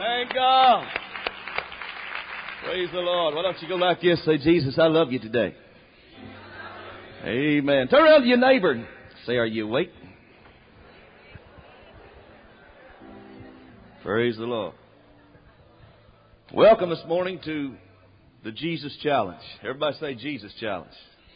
Thank God. Praise the Lord. Why don't you go like this? Say, Jesus, I love you today. Amen. Turn around to your neighbor and say, are you awake? Praise the Lord. Welcome this morning to the Jesus Challenge. Everybody say Jesus Challenge.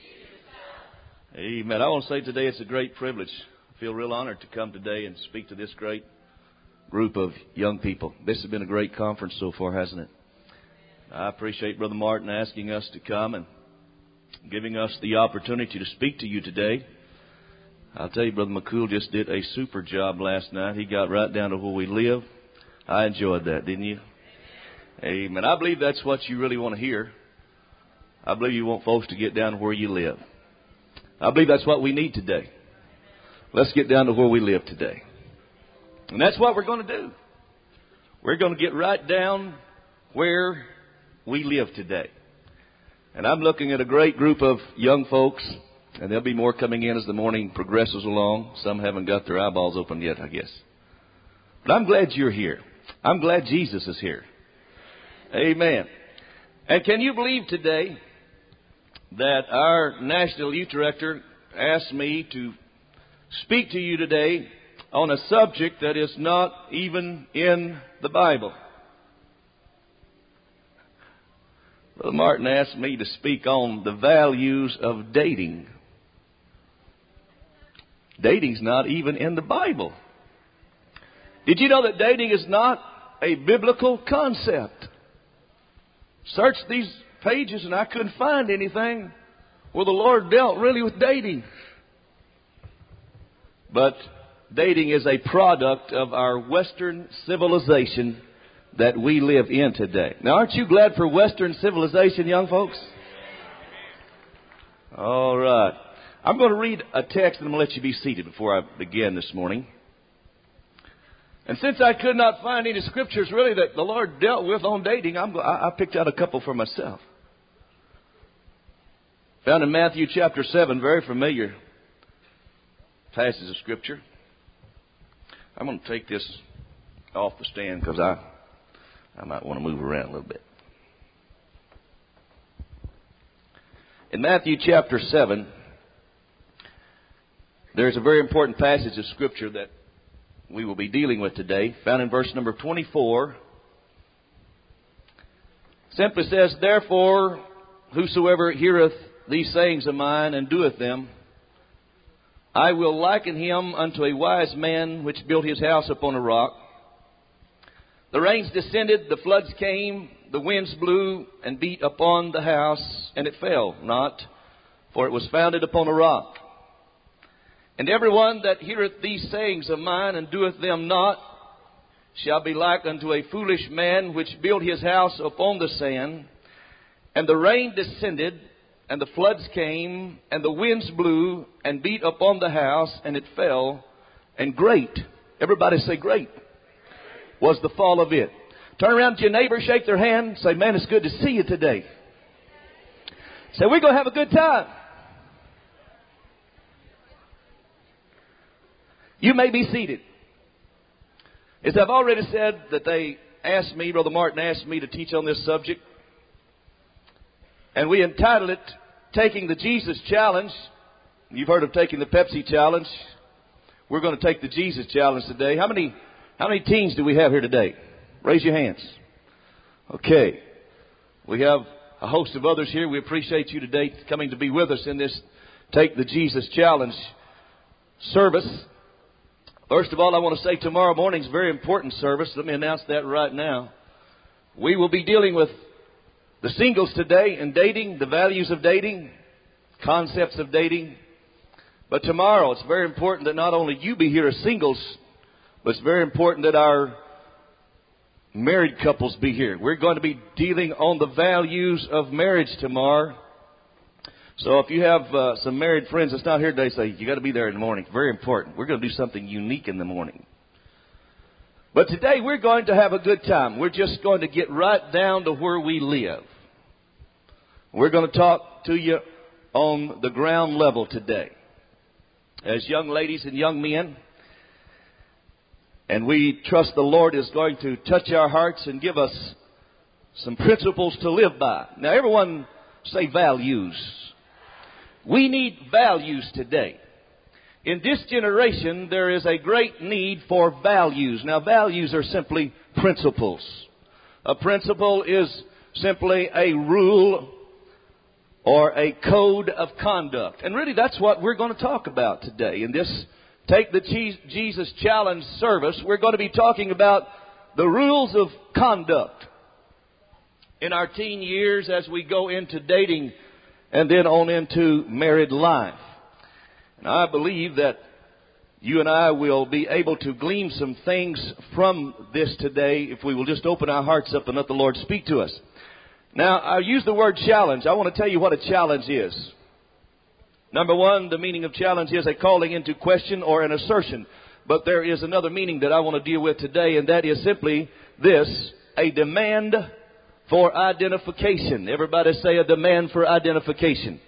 Amen. I want to say today it's a great privilege. I feel real honored to come today and speak to this great group of young people. This has been a great conference so far, hasn't it? I appreciate Brother Martin asking us to come and giving us the opportunity to speak to you today. I'll tell you, Brother McCool just did a super job last night. He got right down to where we live. I enjoyed that, didn't you? Amen. I believe that's what you really want to hear. I believe you want folks to get down to where you live. I believe that's what we need today. Let's get down to where we live today. And that's what we're going to do. We're going to get right down where we live today. And I'm looking at a great group of young folks, and there'll be more coming in as the morning progresses along. Some haven't got their eyeballs open yet, I guess. But I'm glad you're here. I'm glad Jesus is here. Amen. And can you believe today that our National Youth Director asked me to speak to you today on a subject that is not even in the Bible? Brother Martin asked me to speak on the values of dating. Dating's not even in the Bible. Did you know that dating is not a biblical concept? Searched these pages and I couldn't find anything where the Lord dealt really with dating. But dating is a product of our Western civilization that we live in today. Now, aren't you glad for Western civilization, young folks? All right. I'm going to read a text and I'm going to let you be seated before I begin this morning. And since I could not find any scriptures really that the Lord dealt with on dating, I picked out a couple for myself. Found in Matthew chapter 7, very familiar passage of scripture. I'm going to take this off the stand because I might want to move around a little bit. In Matthew chapter 7, there's a very important passage of scripture that we will be dealing with today, found in verse number 24. Simply says, therefore, whosoever heareth these sayings of mine and doeth them, I will liken him unto a wise man which built his house upon a rock. The rains descended, the floods came, the winds blew and beat upon the house, and it fell not, for it was founded upon a rock. And everyone that heareth these sayings of mine and doeth them not shall be like unto a foolish man which built his house upon the sand. And the rain descended, and the floods came, and the winds blew and beat upon the house, and it fell. And great, everybody say great, was the fall of it. Turn around to your neighbor, shake their hand, say, man, it's good to see you today. Say, we're going to have a good time. You may be seated. As I've already said, that they asked me, Brother Martin asked me to teach on this subject. And we entitled it, Taking the Jesus Challenge. You've heard of taking the Pepsi Challenge. We're going to take the Jesus Challenge today. How many teens do we have here today? Raise your hands. Okay. We have a host of others here. We appreciate you today coming to be with us in this Take the Jesus Challenge service. First of all, I want to say tomorrow morning's a very important service. Let me announce that right now. We will be dealing with the singles today and dating, the values of dating, concepts of dating. But tomorrow, it's very important that not only you be here as singles, but it's very important that our married couples be here. We're going to be dealing on the values of marriage tomorrow. So if you have some married friends that's not here today, say, you got to be there in the morning. Very important. We're going to do something unique in the morning. But today we're going to have a good time. We're just going to get right down to where we live. We're going to talk to you on the ground level today. As young ladies and young men, And we trust the Lord is going to touch our hearts and give us some principles to live by. Now, everyone say values. We need values today. In this generation, there is a great need for values. Now, values are simply principles. A principle is simply a rule or a code of conduct. And really, that's what we're going to talk about today. In this Take the Jesus Challenge service, we're going to be talking about the rules of conduct in our teen years as we go into dating and then on into married life. And I believe that you and I will be able to glean some things from this today if we will just open our hearts up and let the Lord speak to us. Now, I use the word challenge. I want to tell you what a challenge is. Number one, the meaning of challenge is a calling into question or an assertion. But there is another meaning that I want to deal with today, and that is simply this: a demand for identification. Everybody say a demand for identification.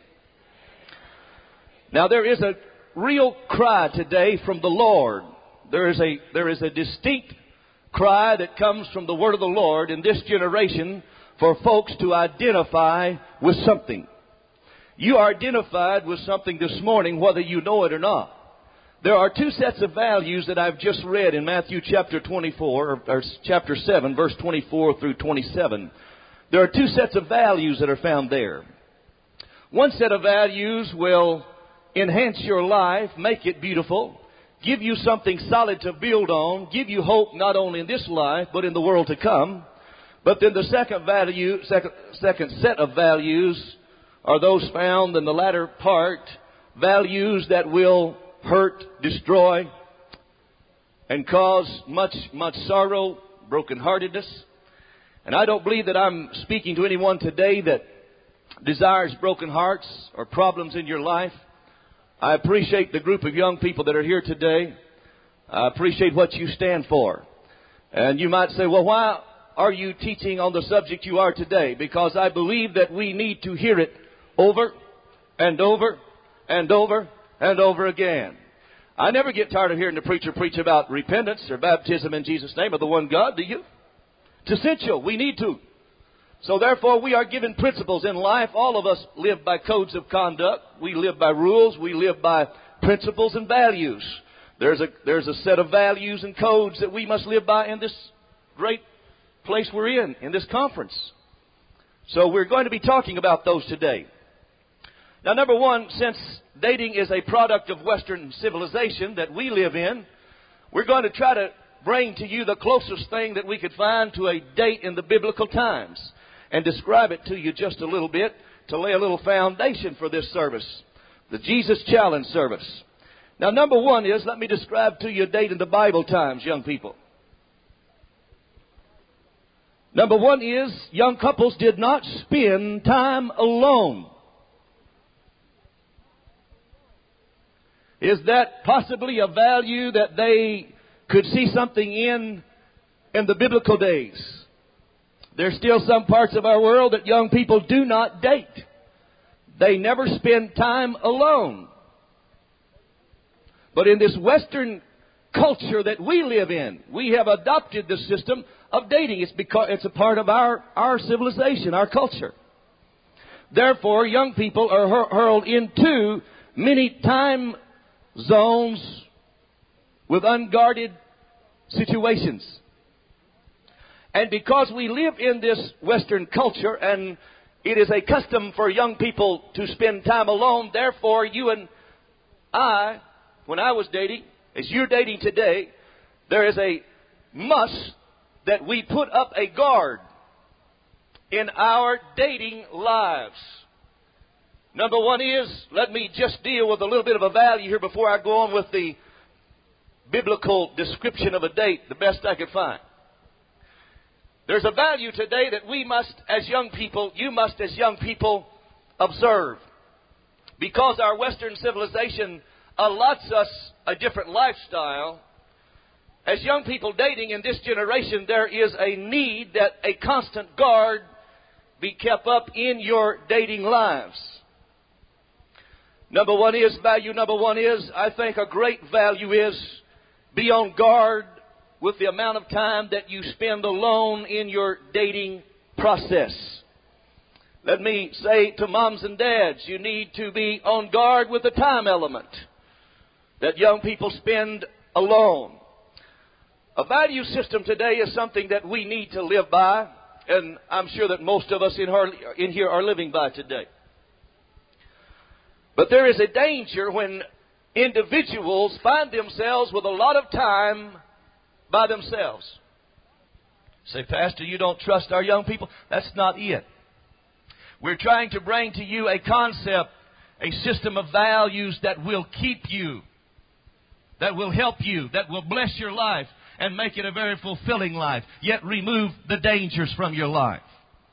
Now, there is a real cry today from the Lord. There is a distinct cry that comes from the word of the Lord in this generation for folks to identify with something. You are identified with something this morning, whether you know it or not. There are two sets of values that I've just read in Matthew chapter 24, or chapter 7, verse 24 through 27. There are two sets of values that are found there. One set of values will enhance your life, make it beautiful, give you something solid to build on, give you hope not only in this life, but in the world to come. But then the second set of values are those found in the latter part, values that will hurt, destroy, and cause much sorrow, brokenheartedness. And I don't believe that I'm speaking to anyone today that desires broken hearts or problems in your life. I appreciate the group of young people that are here today. I appreciate what you stand for. And you might say, well, why are you teaching on the subject you are today? Because I believe that we need to hear it over and over and over and over again. I never get tired of hearing the preacher preach about repentance or baptism in Jesus' name or the one God, do you? It's essential. We need to. So therefore, we are given principles in life. All of us live by codes of conduct. We live by rules. We live by principles and values. There's a set of values and codes that we must live by in this great place we're in this conference. So we're going to be talking about those today. Now, number one, since dating is a product of Western civilization that we live in, we're going to try to bring to you the closest thing that we could find to a date in the biblical times and describe it to you just a little bit to lay a little foundation for this service, the Jesus Challenge service. Now, number one is, let me describe to you a date in the Bible times, young people. Number one is, young couples did not spend time alone. Is that possibly a value that they could see something in the biblical days? There's still some parts of our world that young people do not date. They never spend time alone. But in this Western culture that we live in, we have adopted the system of dating. It's because it's a part of our civilization, our culture. Therefore, young people are hurled into many time zones with unguarded situations. And because we live in this Western culture and it is a custom for young people to spend time alone, therefore you and I, when I was dating, as you're dating today, there is a must that we put up a guard in our dating lives. Number one is, let me just deal with a little bit of a value here before I go on with the biblical description of a date, the best I could find. There's a value today that we must, as young people, you must as young people observe. Because our Western civilization allots us a different lifestyle, as young people dating in this generation, there is a need that a constant guard be kept up in your dating lives. Value number one is, I think a great value is, be on guard with the amount of time that you spend alone in your dating process. Let me say to moms and dads, you need to be on guard with the time element that young people spend alone. A value system today is something that we need to live by, and I'm sure that most of us in here are living by today. But there is a danger when individuals find themselves with a lot of time by themselves. Say, Pastor, you don't trust our young people? That's not it. We're trying to bring to you a concept, a system of values that will keep you, that will help you, that will bless your life and make it a very fulfilling life, yet remove the dangers from your life.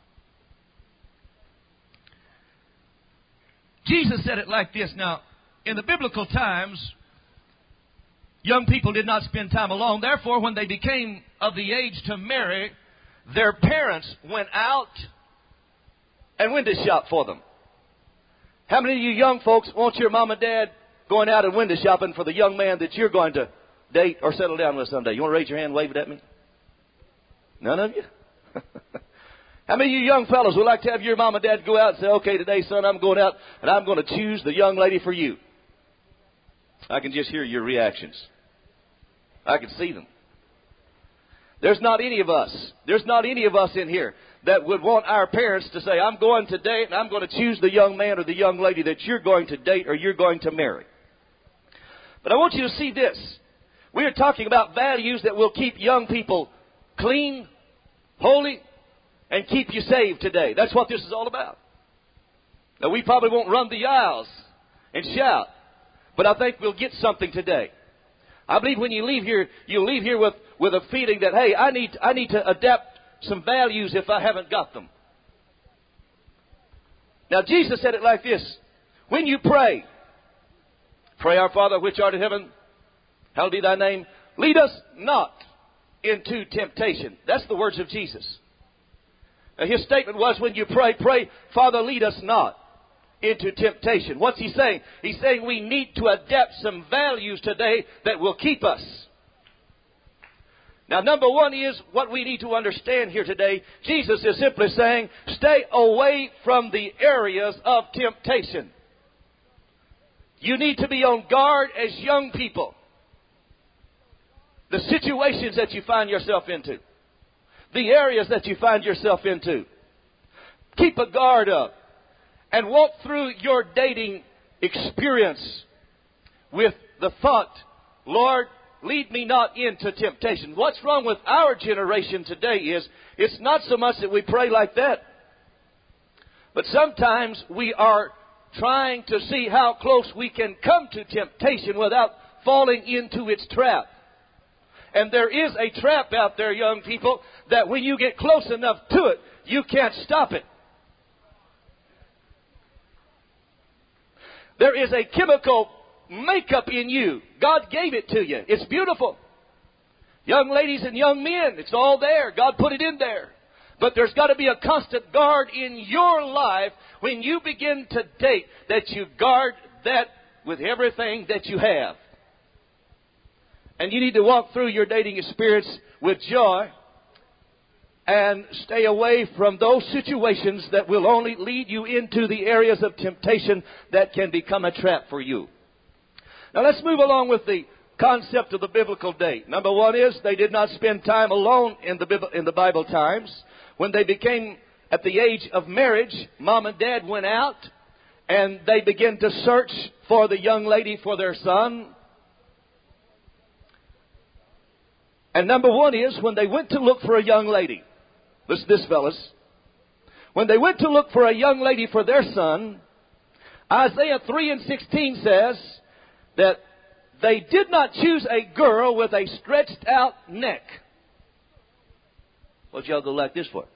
Jesus said it like this. Now, in the biblical times, young people did not spend time alone. Therefore, when they became of the age to marry, their parents went out and window shop for them. How many of you young folks want your mom and dad going out and window shopping for the young man that you're going to date or settle down with someday? You want to raise your hand and wave it at me? None of you? How many of you young fellows would like to have your mom and dad go out and say, okay, today, son, I'm going out and I'm going to choose the young lady for you? I can just hear your reactions. I can see them. There's not any of us in here that would want our parents to say, I'm going to date and I'm going to choose the young man or the young lady that you're going to date or you're going to marry. But I want you to see this. We are talking about values that will keep young people clean, holy, and keep you saved today. That's what this is all about. Now, we probably won't run the aisles and shout, but I think we'll get something today. I believe when you leave here, you'll leave here with a feeling that, hey, I need to adapt some values if I haven't got them. Now, Jesus said it like this. When you pray, our Father which art in heaven, hallowed be thy name. Lead us not into temptation. That's the words of Jesus. Now, his statement was, when you pray, Father, lead us not into temptation. What's he saying? He's saying we need to adapt some values today that will keep us. Now, number one is what we need to understand here today. Jesus is simply saying, stay away from the areas of temptation. You need to be on guard as young people. The situations that you find yourself into. The areas that you find yourself into. Keep a guard up. And walk through your dating experience with the thought, Lord, lead me not into temptation. What's wrong with our generation today is, it's not so much that we pray like that, but sometimes we are trying to see how close we can come to temptation without falling into its trap. And there is a trap out there, young people, that when you get close enough to it, you can't stop it. There is a chemical makeup in you. God gave it to you. It's beautiful. Young ladies and young men, it's all there. God put it in there. But there's got to be a constant guard in your life when you begin to date, that you guard that with everything that you have. And you need to walk through your dating experience with joy and stay away from those situations that will only lead you into the areas of temptation that can become a trap for you. Now let's move along with the concept of the biblical date. Number one is they did not spend time alone in the Bible times. When they became at the age of marriage, mom and dad went out and they began to search for the young lady for their son. And number one is when they went to look for a young lady. Listen to this, fellas. When they went to look for a young lady for their son, Isaiah 3:16 says that they did not choose a girl with a stretched out neck. What y'all go like this for?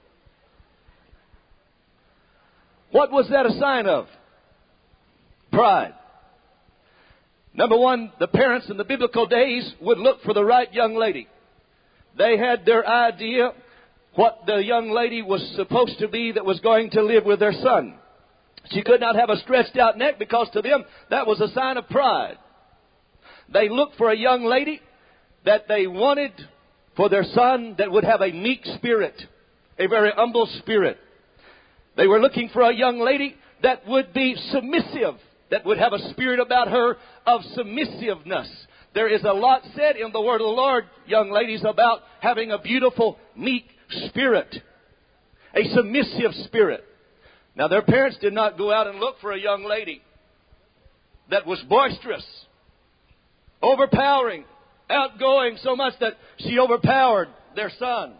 What was that a sign of? Pride. Number one, the parents in the biblical days would look for the right young lady. They had their idea what the young lady was supposed to be that was going to live with their son. She could not have a stretched out neck because to them that was a sign of pride. They looked for a young lady that they wanted for their son that would have a meek spirit, a very humble spirit. They were looking for a young lady that would be submissive, that would have a spirit about her of submissiveness. There is a lot said in the Word of the Lord, young ladies, about having a beautiful, meek spirit, a submissive spirit. Now, their parents did not go out and look for a young lady that was boisterous, overpowering, outgoing, so much that she overpowered their son.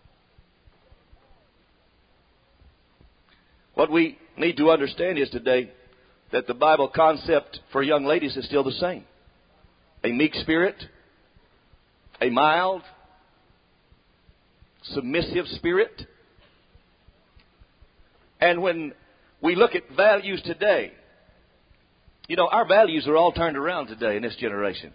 What we need to understand is today that the Bible concept for young ladies is still the same. A meek spirit, a mild, submissive spirit. And when we look at values today, you know, our values are all turned around today in this generation.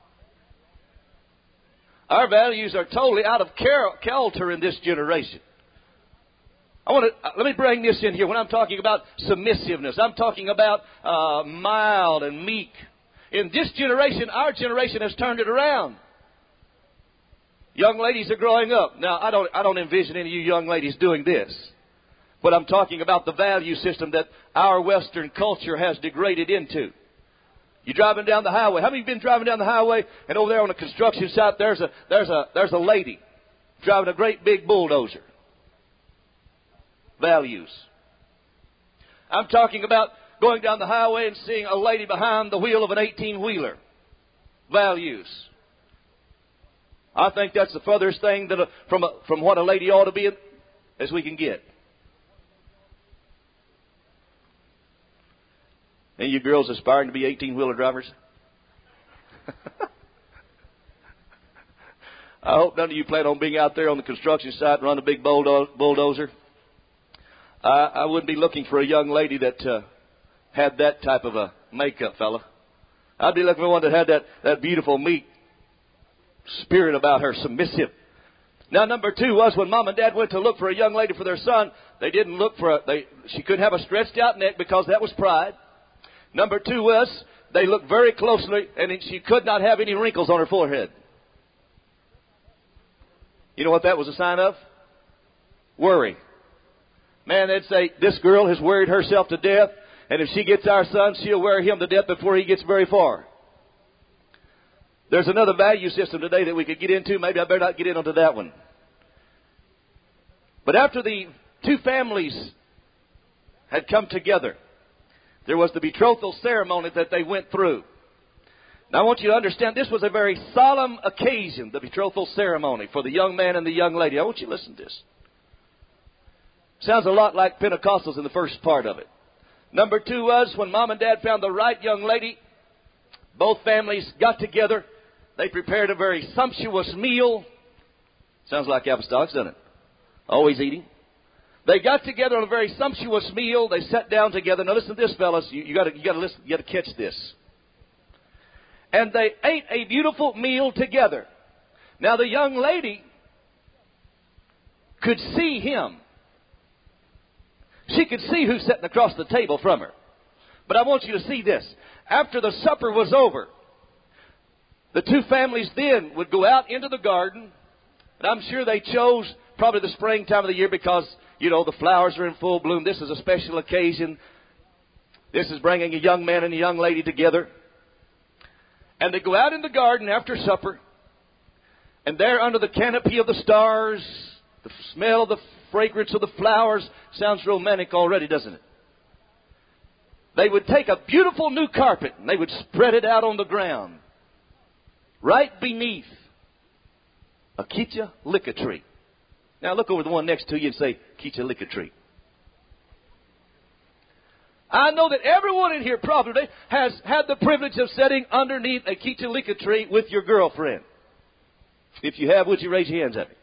Our values are totally out of kilter in this generation. Let me bring this in here. When I'm talking about submissiveness, I'm talking about mild and meek. In this generation, our generation has turned it around. Young ladies are growing up. Now, I don't envision any of you young ladies doing this. But I'm talking about the value system that our Western culture has degraded into. You're driving down the highway. How many of you been driving down the highway and over there on a construction site there's a lady driving a great big bulldozer? Values. I'm talking about going down the highway and seeing a lady behind the wheel of an 18-wheeler. Values. I think that's the furthest thing that from what a lady ought to be as we can get. Any of you girls aspiring to be 18-wheeler drivers? I hope none of you plan on being out there on the construction site and run a big bulldozer. I wouldn't be looking for a young lady that had that type of a makeup, fella. I'd be looking for one that had that beautiful, meek spirit about her, submissive. Now, number two was when Mom and Dad went to look for a young lady for their son, they didn't look for she couldn't have a stretched out neck because that was pride. Number two was they looked very closely and she could not have any wrinkles on her forehead. You know what that was a sign of? Worry. Man, they'd say, this girl has worried herself to death, and if she gets our son, she'll worry him to death before he gets very far. There's another value system today that we could get into. Maybe I better not get into that one. But after the two families had come together, there was the betrothal ceremony that they went through. Now, I want you to understand this was a very solemn occasion, the betrothal ceremony for the young man and the young lady. I want you to listen to this. Sounds a lot like Pentecostals in the first part of it. Number two was when Mom and Dad found the right young lady, both families got together. They prepared a very sumptuous meal. Sounds like apostolics, doesn't it? Always eating. They got together on a very sumptuous meal. They sat down together. Now listen to this, fellas. You got to listen. You got to catch this. And they ate a beautiful meal together. Now the young lady could see him. She could see who's sitting across the table from her. But I want you to see this. After the supper was over, the two families then would go out into the garden. And I'm sure they chose probably the springtime of the year because, you know, the flowers are in full bloom. This is a special occasion. This is bringing a young man and a young lady together. And they go out in the garden after supper. And there under the canopy of the stars, the smell of the fragrance of the flowers sounds romantic already, doesn't it? They would take a beautiful new carpet and they would spread it out on the ground right beneath a Keecha-Licka tree. Now look over the one next to you and say, Keecha-Licka tree. I know that everyone in here probably has had the privilege of sitting underneath a Keecha-Licka tree with your girlfriend. If you have, would you raise your hands at me?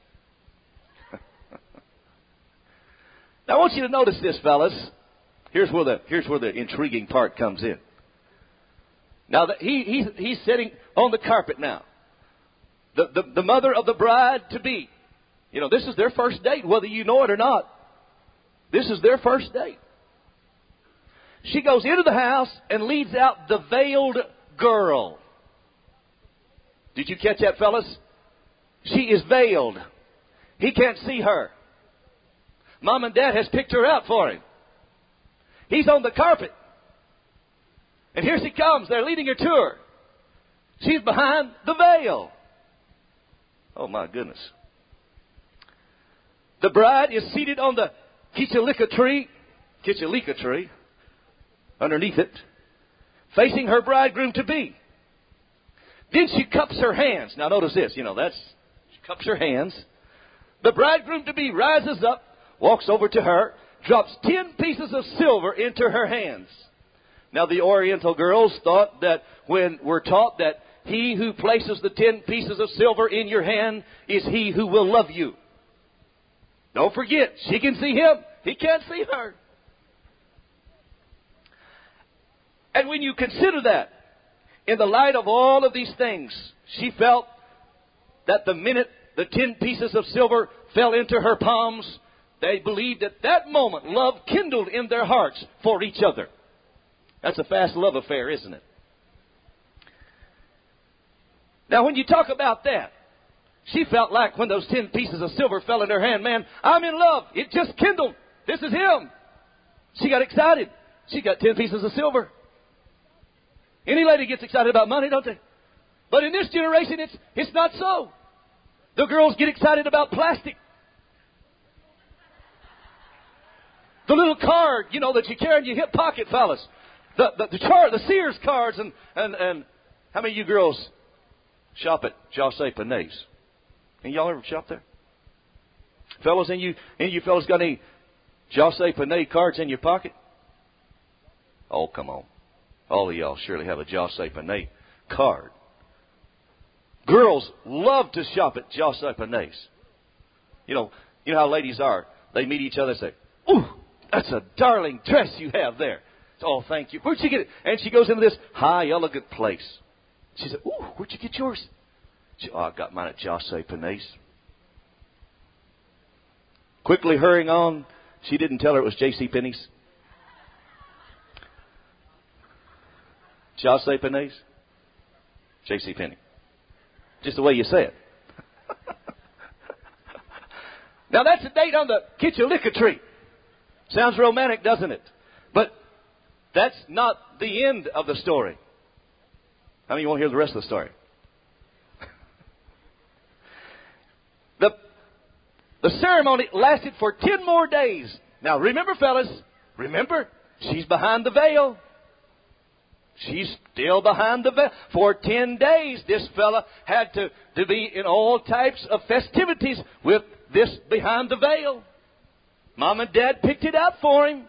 Now I want you to notice this, fellas. Here's where the intriguing part comes in. Now he's sitting on the carpet now. The mother of the bride to be. You know, this is their first date, whether you know it or not. This is their first date. She goes into the house and leads out the veiled girl. Did you catch that, fellas? She is veiled. He can't see her. Mom and Dad has picked her out for him. He's on the carpet. And here she comes. They're leading her to her. She's behind the veil. Oh, my goodness. The bride is seated on the kichalika tree, underneath it, facing her bridegroom-to-be. Then she cups her hands. Now, notice this. She cups her hands. The bridegroom-to-be rises up, walks over to her, drops 10 pieces of silver into her hands. Now, the Oriental girls thought that when we're taught that he who places the 10 pieces of silver in your hand is he who will love you. Don't forget, she can see him. He can't see her. And when you consider that, in the light of all of these things, she felt that the minute the 10 pieces of silver fell into her palms, they believed at that moment love kindled in their hearts for each other. That's a fast love affair, isn't it? Now, when you talk about that, she felt like when those 10 pieces of silver fell in her hand, man, I'm in love. It just kindled. This is him. She got excited. She got 10 pieces of silver. Any lady gets excited about money, don't they? But in this generation, it's not so. The girls get excited about plastic. The little card, that you carry in your hip pocket, fellas. The Sears cards and how many of you girls shop at José Panés? Any of y'all ever shop there? Fellas, any of you fellas got any José Panés cards in your pocket? Oh, come on. All of y'all surely have a José Panés card. Girls love to shop at José Panés. You know how ladies are. They meet each other and say, "Ooh, that's a darling dress you have there." "Oh, thank you. Where'd you get it?" And she goes into this high, elegant place. She said, "Ooh, where'd you get yours?" "Oh, I got mine at José Panés." Quickly hurrying on, she didn't tell her it was J.C. Penney's. José Panés? J.C. Penney. Just the way you say it. Now, that's a date on the kichalika tree. Sounds romantic, doesn't it? But that's not the end of the story. How many of you want to hear the rest of the story? The ceremony lasted for 10 more days. Now, remember, fellas, she's behind the veil. She's still behind the veil. For 10 days, this fella had to be in all types of festivities with this behind the veil. Mom and Dad picked it out for him.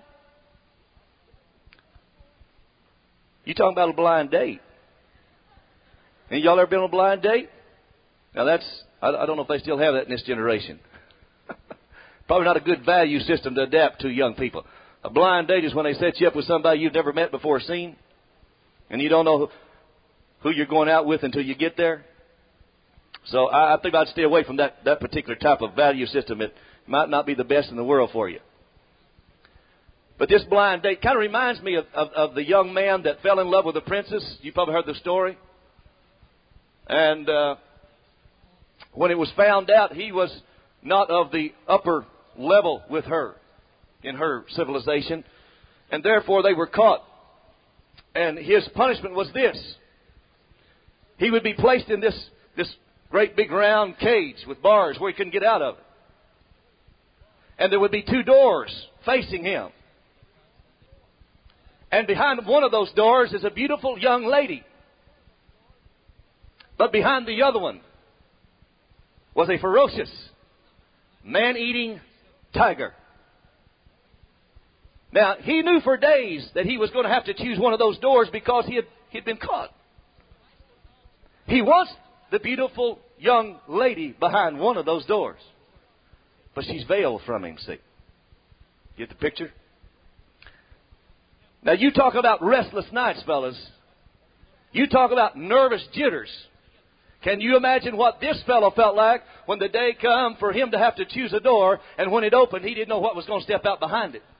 You talking about a blind date? Any of y'all ever been on a blind date? Now I don't know if they still have that in this generation. Probably not a good value system to adapt to young people. A blind date is when they set you up with somebody you've never met before or seen, and you don't know who you're going out with until you get there. So I think I'd stay away from that particular type of value system. It might not be the best in the world for you. But this blind date kind of reminds me of the young man that fell in love with the princess. You probably heard the story. And when it was found out, he was not of the upper level with her in her civilization. And therefore they were caught. And his punishment was this. He would be placed in this great big round cage with bars where he couldn't get out of it. And there would be 2 doors facing him. And behind one of those doors is a beautiful young lady. But behind the other one was a ferocious, man-eating tiger. Now, he knew for days that he was going to have to choose one of those doors because he'd been caught. He wants the beautiful young lady behind one of those doors. But she's veiled from him, see. Get the picture? Now, you talk about restless nights, fellas. You talk about nervous jitters. Can you imagine what this fellow felt like when the day come for him to have to choose a door, and when it opened, he didn't know what was going to step out behind it?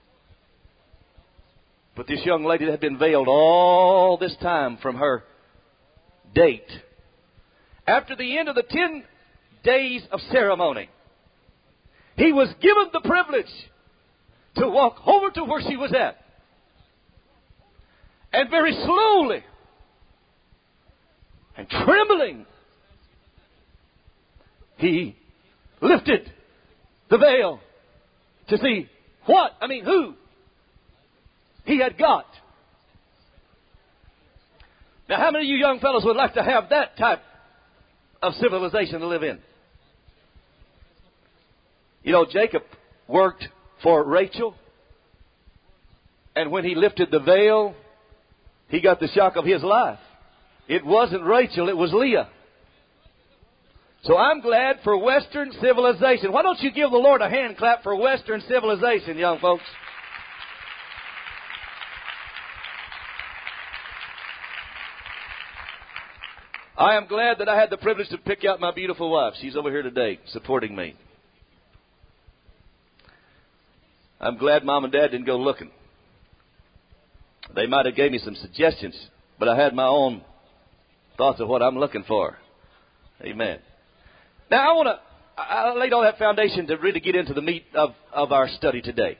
But this young lady that had been veiled all this time from her date, after the end of the 10 days of ceremony. He was given the privilege to walk over to where she was at. And very slowly and trembling, he lifted the veil to see who he had got. Now, how many of you young fellows would like to have that type of civilization to live in? You know, Jacob worked for Rachel, and when he lifted the veil, he got the shock of his life. It wasn't Rachel, it was Leah. So I'm glad for Western civilization. Why don't you give the Lord a hand clap for Western civilization, young folks? I am glad that I had the privilege to pick out my beautiful wife. She's over here today supporting me. I'm glad Mom and Dad didn't go looking. They might have gave me some suggestions, but I had my own thoughts of what I'm looking for. Amen. Now, I laid all that foundation to really get into the meat of our study today.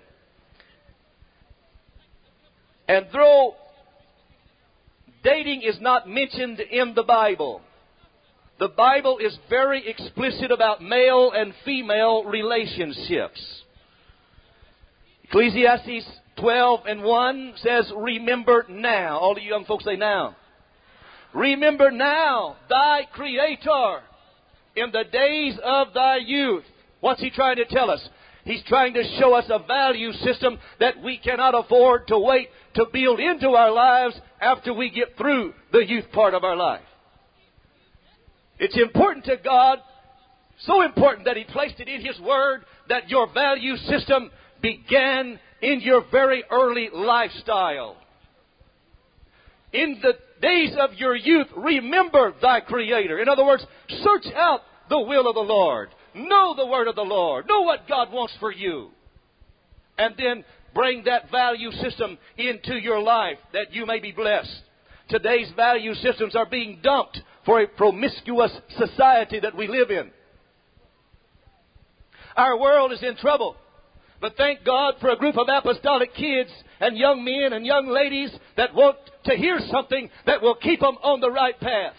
And though dating is not mentioned in the Bible is very explicit about male and female relationships. Ecclesiastes 12:1 says, remember now. All the young folks say now. Remember now thy Creator in the days of thy youth. What's he trying to tell us? He's trying to show us a value system that we cannot afford to wait to build into our lives after we get through the youth part of our life. It's important to God, so important that He placed it in His Word, that your value system began in your very early lifestyle. In the days of your youth, remember thy Creator. In other words, search out the will of the Lord. Know the Word of the Lord. Know what God wants for you. And then bring that value system into your life that you may be blessed. Today's value systems are being dumped for a promiscuous society that we live in. Our world is in trouble. But thank God for a group of apostolic kids and young men and young ladies that want to hear something that will keep them on the right path.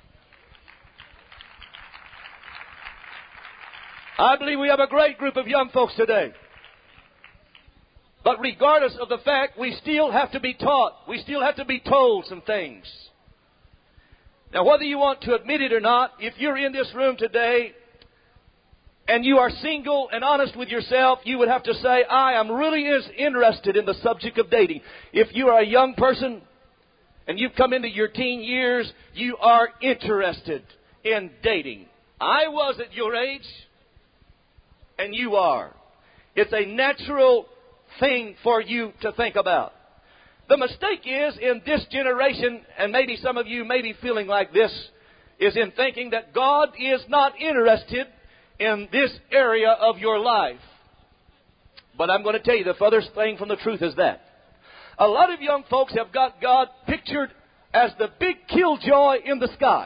I believe we have a great group of young folks today. But regardless of the fact, we still have to be taught. We still have to be told some things. Now, whether you want to admit it or not, if you're in this room today and you are single and honest with yourself, you would have to say, I am really interested in the subject of dating. If you are a young person and you've come into your teen years, you are interested in dating. I was at your age, and you are. It's a natural thing for you to think about. The mistake is in this generation, and maybe some of you may be feeling like this, is in thinking that God is not interested in this area of your life. But I'm going to tell you the furthest thing from the truth is that. A lot of young folks have got God pictured as the big killjoy in the sky.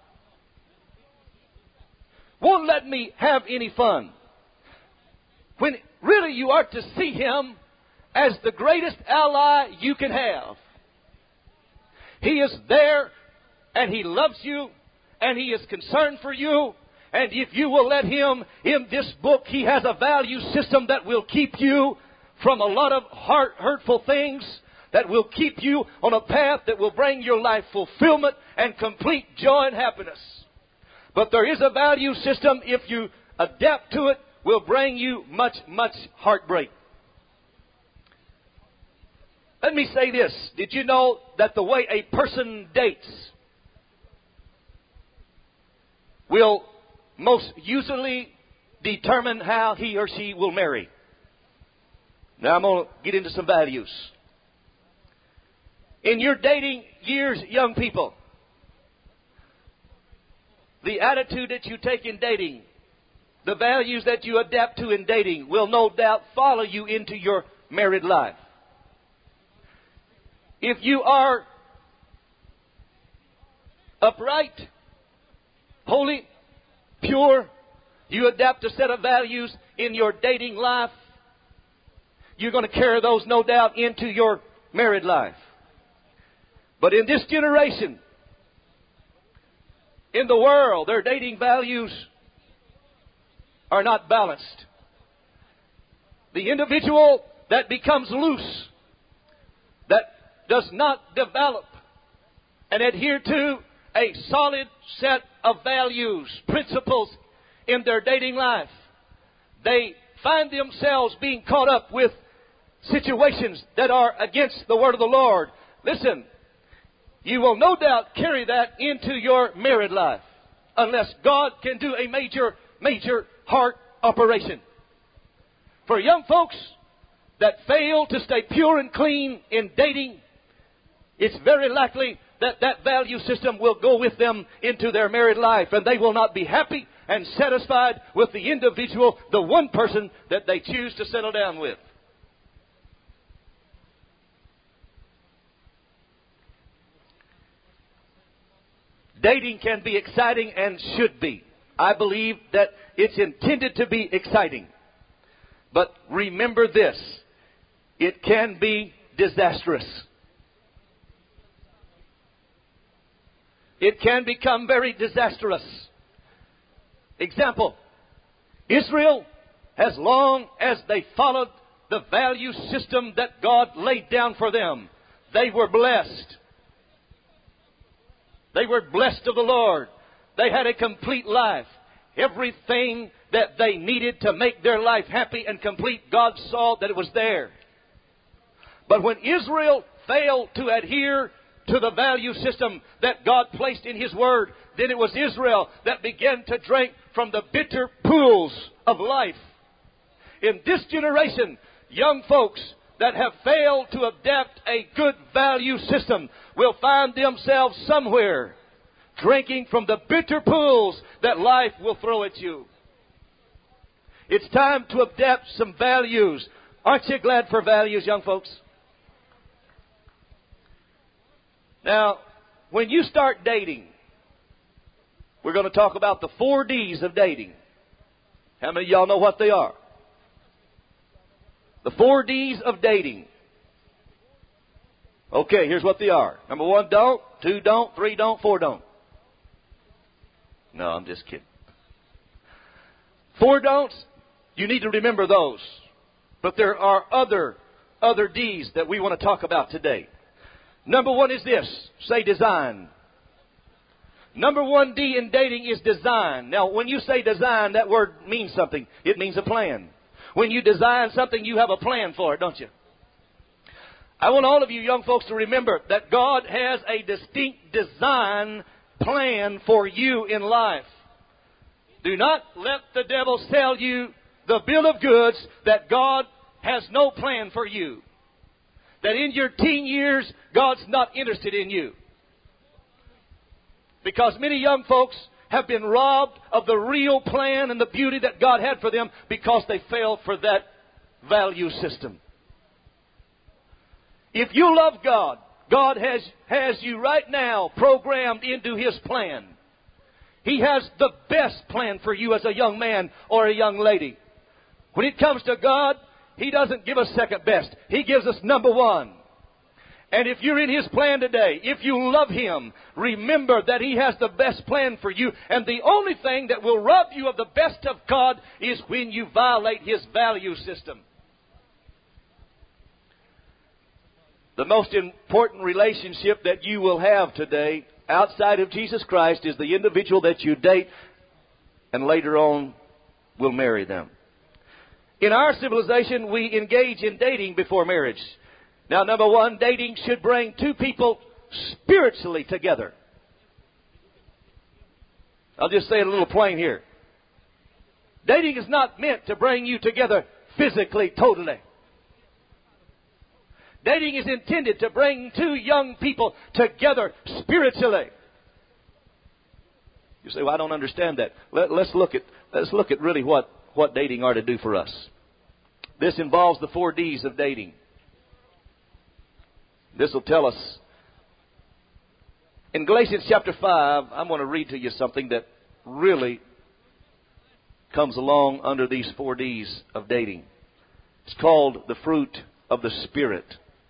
Won't let me have any fun. When really you are to see Him as the greatest ally you can have. He is there, and He loves you, and He is concerned for you. And if you will let Him, in this book, He has a value system that will keep you from a lot of hurtful things, that will keep you on a path that will bring your life fulfillment and complete joy and happiness. But there is a value system, if you adapt to it, will bring you much, much heartbreak. Let me say this. Did you know that the way a person dates will most usually determine how he or she will marry? Now I'm going to get into some values. In your dating years, young people, the attitude that you take in dating, the values that you adapt to in dating will no doubt follow you into your married life. If you are upright, holy, pure, You adapt a set of values in your dating life. You're going to carry those, no doubt, into your married life. But in this generation, in the world, their dating values are not balanced. The individual that becomes loose, that does not develop and adhere to a solid set of values, principles in their dating life, they find themselves being caught up with situations that are against the word of the Lord. Listen, you will no doubt carry that into your married life unless God can do a major heart operation. For young folks that fail to stay pure and clean in dating, it's very likely that that value system will go with them into their married life, and they will not be happy and satisfied with the individual, the one person that they choose to settle down with. Dating can be exciting and should be. I believe that it's intended to be exciting. But remember this, it can be disastrous. It can become very disastrous. Example, Israel, as long as they followed the value system that God laid down for them, they were blessed. They were blessed of the Lord. They had a complete life. Everything that they needed to make their life happy and complete, God saw that it was there. But when Israel failed to adhere to the value system that God placed in His Word, then it was Israel that began to drink from the bitter pools of life. In this generation, young folks that have failed to adapt a good value system will find themselves somewhere drinking from the bitter pools that life will throw at you. It's time to adapt some values. Aren't you glad for values, young folks? Now, when you start dating, we're going to talk about the 4 Ds of dating. How many of y'all know what they are? The 4 Ds of dating. Okay, here's what they are. Number 1, don't. 2, don't. 3, don't. 4, don't. No, I'm just kidding. 4 don'ts, you need to remember those. But there are other D's that we want to talk about today. Number 1 is this. Say design. Number 1 D in dating is design. Now, when you say design, that word means something. It means a plan. When you design something, you have a plan for it, don't you? I want all of you young folks to remember that God has a distinct design plan for you in life. Do not let the devil sell you the bill of goods that God has no plan for you. That in your teen years, God's not interested in you. Because many young folks have been robbed of the real plan and the beauty that God had for them because they fell for that value system. If you love God, God has you right now programmed into His plan. He has the best plan for you as a young man or a young lady. When it comes to God, He doesn't give us second best. He gives us number 1. And if you're in His plan today, if you love Him, remember that He has the best plan for you. And the only thing that will rob you of the best of God is when you violate His value system. The most important relationship that you will have today outside of Jesus Christ is the individual that you date and later on will marry them. In our civilization, we engage in dating before marriage. Now, number 1, dating should bring 2 people spiritually together. I'll just say it a little plain here. Dating is not meant to bring you together physically, totally. Dating is intended to bring 2 young people together spiritually. You say, well, I don't understand that. Let's look at really what dating are to do for us. This involves the 4 Ds of dating. This will tell us. In Galatians chapter 5, I'm going to read to you something that really comes along under these 4 Ds of dating. It's called the fruit of the Spirit.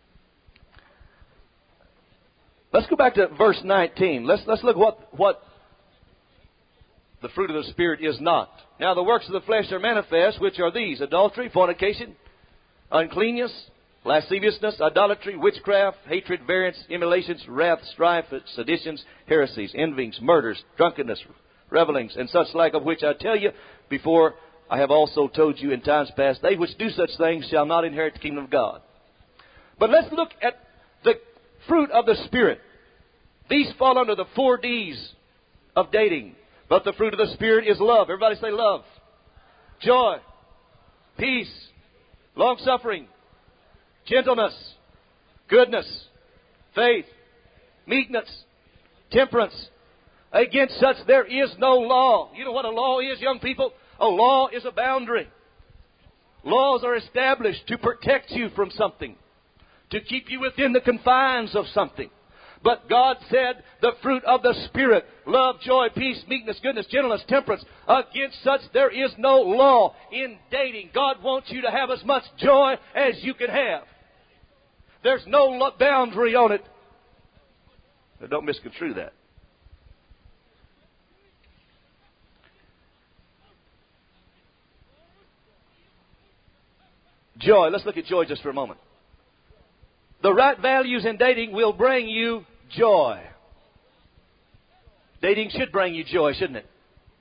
Let's go back to verse 19. Let's look what the fruit of the Spirit is not. Now the works of the flesh are manifest, which are these: adultery, fornication, uncleanness, lasciviousness, idolatry, witchcraft, hatred, variance, emulations, wrath, strife, seditions, heresies, envyings, murders, drunkenness, revelings, and such like, of which I tell you before, I have also told you in times past, they which do such things shall not inherit the kingdom of God. But let's look at the fruit of the Spirit. These fall under the 4 Ds of dating. But the fruit of the Spirit is love. Everybody say love. Joy. Peace. Long-suffering. Gentleness. Goodness. Faith. Meekness. Temperance. Against such there is no law. You know what a law is, young people? A law is a boundary. Laws are established to protect you from something, to keep you within the confines of something. But God said the fruit of the Spirit, love, joy, peace, meekness, goodness, gentleness, temperance, against such there is no law. In dating, God wants you to have as much joy as you can have. There's no boundary on it. Now, don't misconstrue that. Joy. Let's look at joy just for a moment. The right values in dating will bring you joy. Dating should bring you joy, shouldn't it?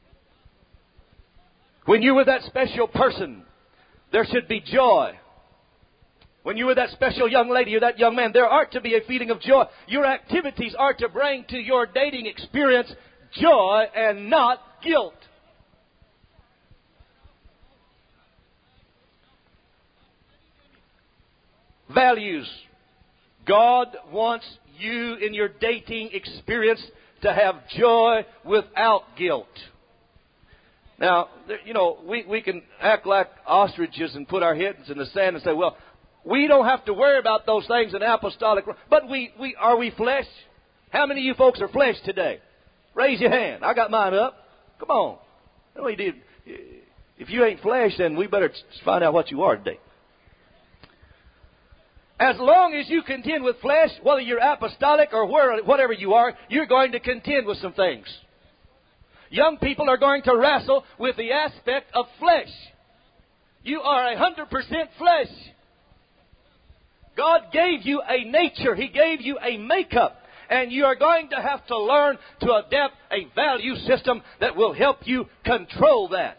When you're with that special person, there should be joy. When you're with that special young lady or that young man, there ought to be a feeling of joy. Your activities are to bring to your dating experience joy and not guilt. Values. God wants you in your dating experience to have joy without guilt. Now, we can act like ostriches and put our heads in the sand and say, well, we don't have to worry about those things in apostolic. But are we flesh? How many of you folks are flesh today? Raise your hand. I got mine up. Come on. If you ain't flesh, then we better find out what you are today. As long as you contend with flesh, whether you're apostolic or whatever you are, you're going to contend with some things. Young people are going to wrestle with the aspect of flesh. You are 100% flesh. God gave you a nature. He gave you a makeup. And you are going to have to learn to adapt a value system that will help you control that.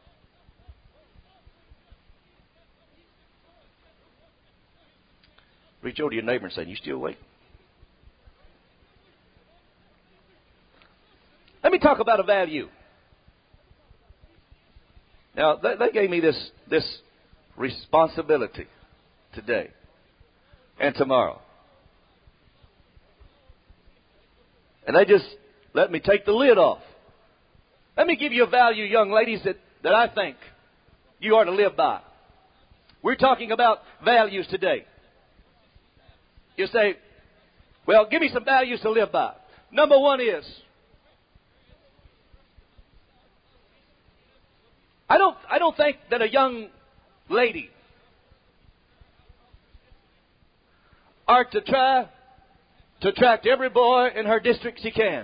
Reach over to your neighbor and say, you still awake? Let me talk about a value. Now, they gave me this responsibility today and tomorrow. And they just let me take the lid off. Let me give you a value, young ladies, that I think you are to live by. We're talking about values today. You say, well, give me some values to live by. Number one is, I don't think that a young lady are to try to attract every boy in her district she can.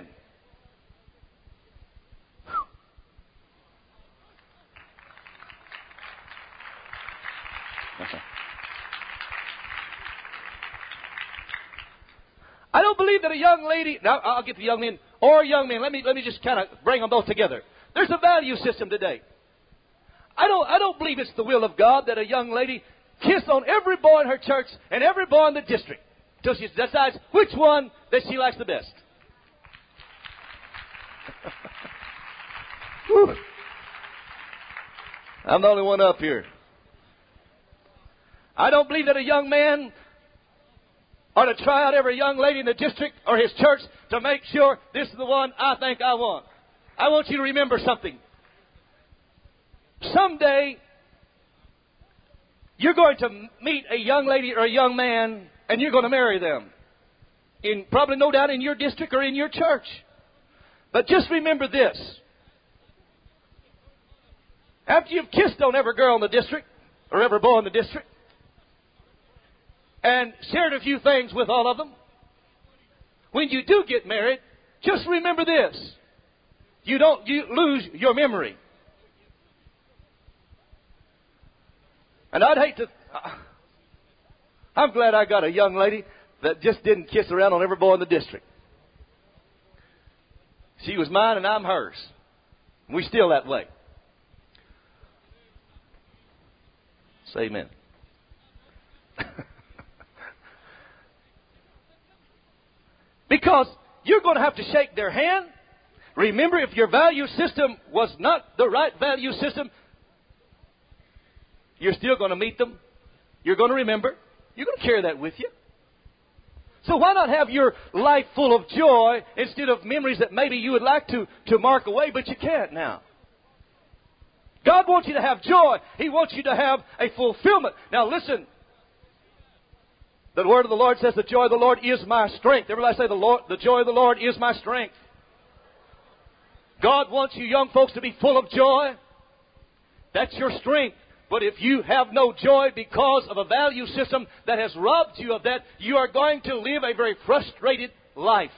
I don't believe that a young lady, now I'll get the young men or young men. Let me just kind of bring them both together. There's a value system today. I don't believe it's the will of God that a young lady kiss on every boy in her church and every boy in the district until she decides which one that she likes the best. I'm the only one up here. I don't believe that a young man ought to try out every young lady in the district or his church to make sure this is the one I think I want. I want you to remember something. Someday, you're going to meet a young lady or a young man, and you're going to marry them. Probably no doubt in your district or in your church. But just remember this. After you've kissed on every girl in the district, or every boy in the district, and shared a few things with all of them, when you do get married, just remember this. You lose your memory. And I'd hate to... I'm glad I got a young lady that just didn't kiss around on every boy in the district. She was mine and I'm hers. We're still that way. Say amen. Because you're going to have to shake their hand. Remember, if your value system was not the right value system, you're still going to meet them. You're going to remember. You're going to carry that with you. So why not have your life full of joy instead of memories that maybe you would like to mark away, but you can't now? God wants you to have joy. He wants you to have a fulfillment. Now listen. The word of the Lord says, the joy of the Lord is my strength. Everybody say, the joy of the Lord is my strength. God wants you young folks to be full of joy. That's your strength. But if you have no joy because of a value system that has robbed you of that, you are going to live a very frustrated life.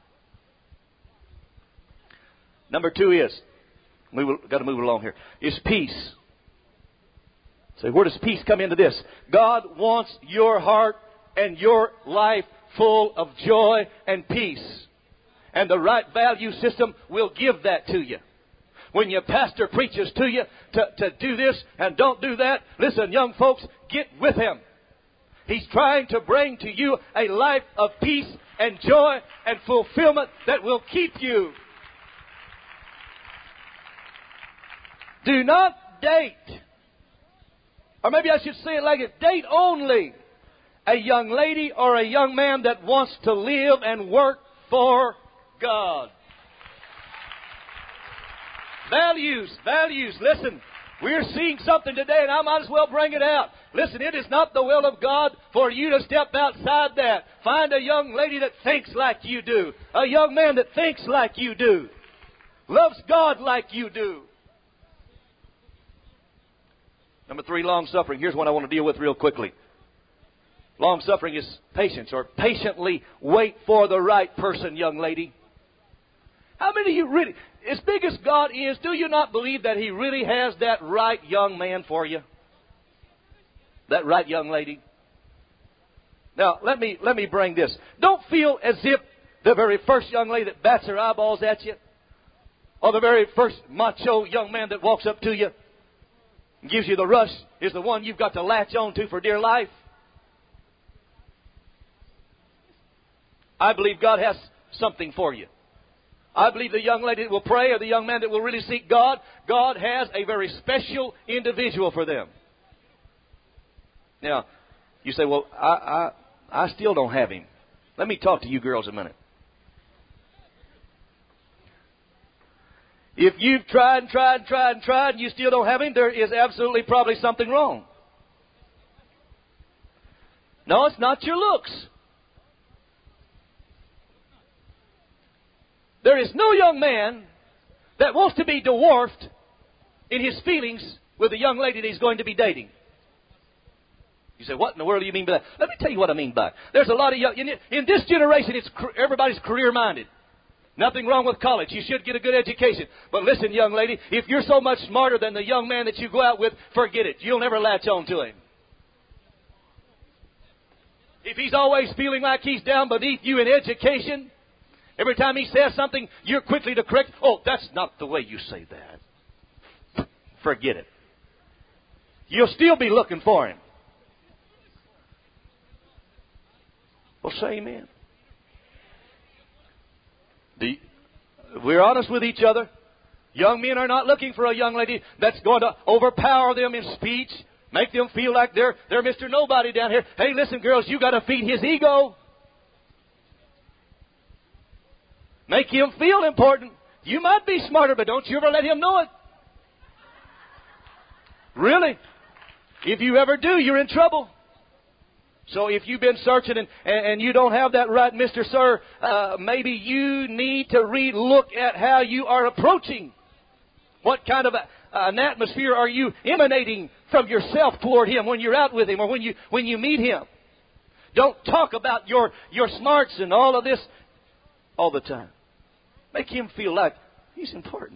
Number 2 is, we've got to move along here, is peace. So where does peace come into this? God wants your heart and your life full of joy and peace. And the right value system will give that to you. When your pastor preaches to you to do this and don't do that, listen, young folks, get with him. He's trying to bring to you a life of peace and joy and fulfillment that will keep you. Do not date, or maybe I should say it like it, date only a young lady or a young man that wants to live and work for God. Values. Listen, we're seeing something today, and I might as well bring it out. Listen, it is not the will of God for you to step outside that. Find a young lady that thinks like you do. A young man that thinks like you do. Loves God like you do. Number 3, long-suffering. Here's one I want to deal with real quickly. Long-suffering is patience, or patiently wait for the right person, young lady. How many of you really, as big as God is, do you not believe that He really has that right young man for you? That right young lady? Now, let me bring this. Don't feel as if the very first young lady that bats her eyeballs at you, or the very first macho young man that walks up to you and gives you the rush is the one you've got to latch on to for dear life. I believe God has something for you. I believe the young lady that will pray or the young man that will really seek God, God has a very special individual for them. Now, you say, well, I still don't have him. Let me talk to you girls a minute. If you've tried and you still don't have him, there is absolutely probably something wrong. No, it's not your looks. There is no young man that wants to be dwarfed in his feelings with a young lady that he's going to be dating. You say, what in the world do you mean by that? Let me tell you what I mean by it. There's a lot of young... In this generation, everybody's career-minded. Nothing wrong with college. You should get a good education. But listen, young lady, if you're so much smarter than the young man that you go out with, forget it. You'll never latch on to him. If he's always feeling like he's down beneath you in education, every time he says something, you're quickly to correct, oh, that's not the way you say that. Forget it. You'll still be looking for him. Well, say amen. We're honest with each other. Young men are not looking for a young lady that's going to overpower them in speech, make them feel like they're Mr. Nobody down here. Hey, listen, girls, you got to feed his ego. Make him feel important. You might be smarter, but don't you ever let him know it. Really? If you ever do, you're in trouble. So if you've been searching and you don't have that right, Mr. Sir, maybe you need to re-look at how you are approaching. What kind of an atmosphere are you emanating from yourself toward Him when you're out with Him or when you meet Him? Don't talk about your smarts and all of this all the time. Make Him feel like He's important.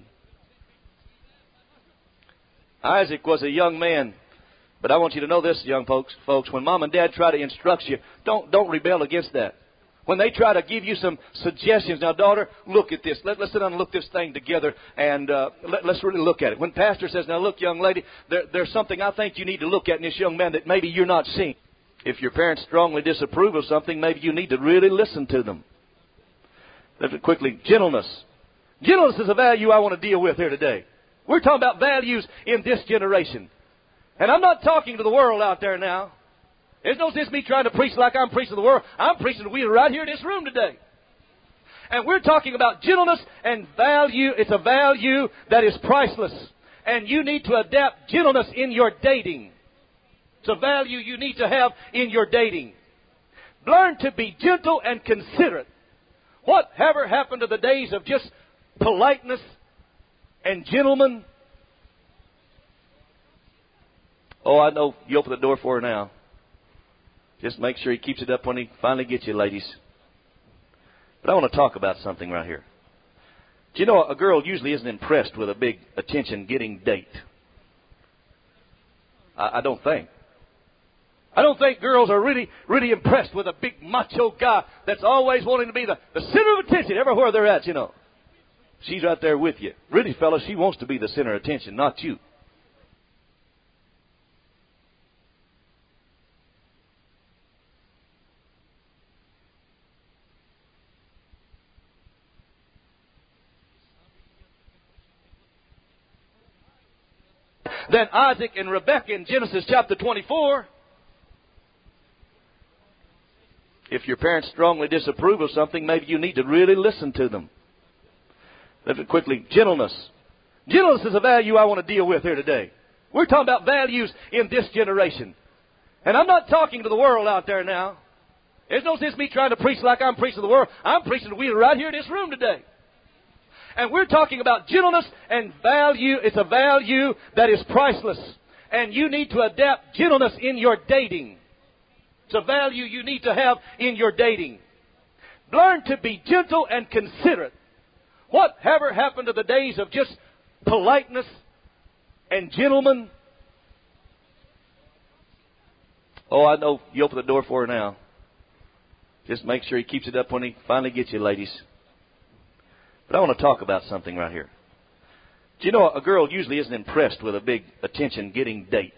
Isaac was a young man, but I want you to know this, young folks. When Mom and Dad try to instruct you, don't rebel against that. When they try to give you some suggestions, now, daughter, look at this. Let's sit down and look this thing together, and let's really look at it. When Pastor says, now, look, young lady, there's something I think you need to look at in this young man that maybe you're not seeing. If your parents strongly disapprove of something, maybe you need to really listen to them. Quickly, gentleness. Gentleness is a value I want to deal with here today. We're talking about values in this generation. And I'm not talking to the world out there now. There's no sense me trying to preach like I'm preaching to the world. I'm preaching to we right here in this room today. And we're talking about gentleness and value. It's a value that is priceless. And you need to adapt gentleness in your dating. It's a value you need to have in your dating. Learn to be gentle and considerate. Whatever happened to the days of just politeness and gentlemen? Oh, I know you open the door for her now. Just make sure he keeps it up when he finally gets you, ladies. But I want to talk about something right here. Do you know a girl usually isn't impressed with a big attention-getting date? I don't think. I don't think girls are really impressed with a big macho guy that's always wanting to be the center of attention everywhere they're at, you know. She's right there with you. Really, fellas, she wants to be the center of attention, not you. Then Isaac and Rebekah in Genesis chapter 24. If your parents strongly disapprove of something, maybe you need to really listen to them. Quickly, gentleness. Gentleness is a value I want to deal with here today. We're talking about values in this generation. And I'm not talking to the world out there now. There's no sense me trying to preach like I'm preaching to the world. I'm preaching to we right here in this room today. And we're talking about gentleness and value. It's a value that is priceless. And you need to adapt gentleness in your dating. It's a value you need to have in your dating. Learn to be gentle and considerate. Whatever happened to the days of just politeness and gentlemen? Oh, I know you open the door for her now. Just make sure he keeps it up when he finally gets you, ladies. But I want to talk about something right here. Do you know a girl usually isn't impressed with a big attention-getting date?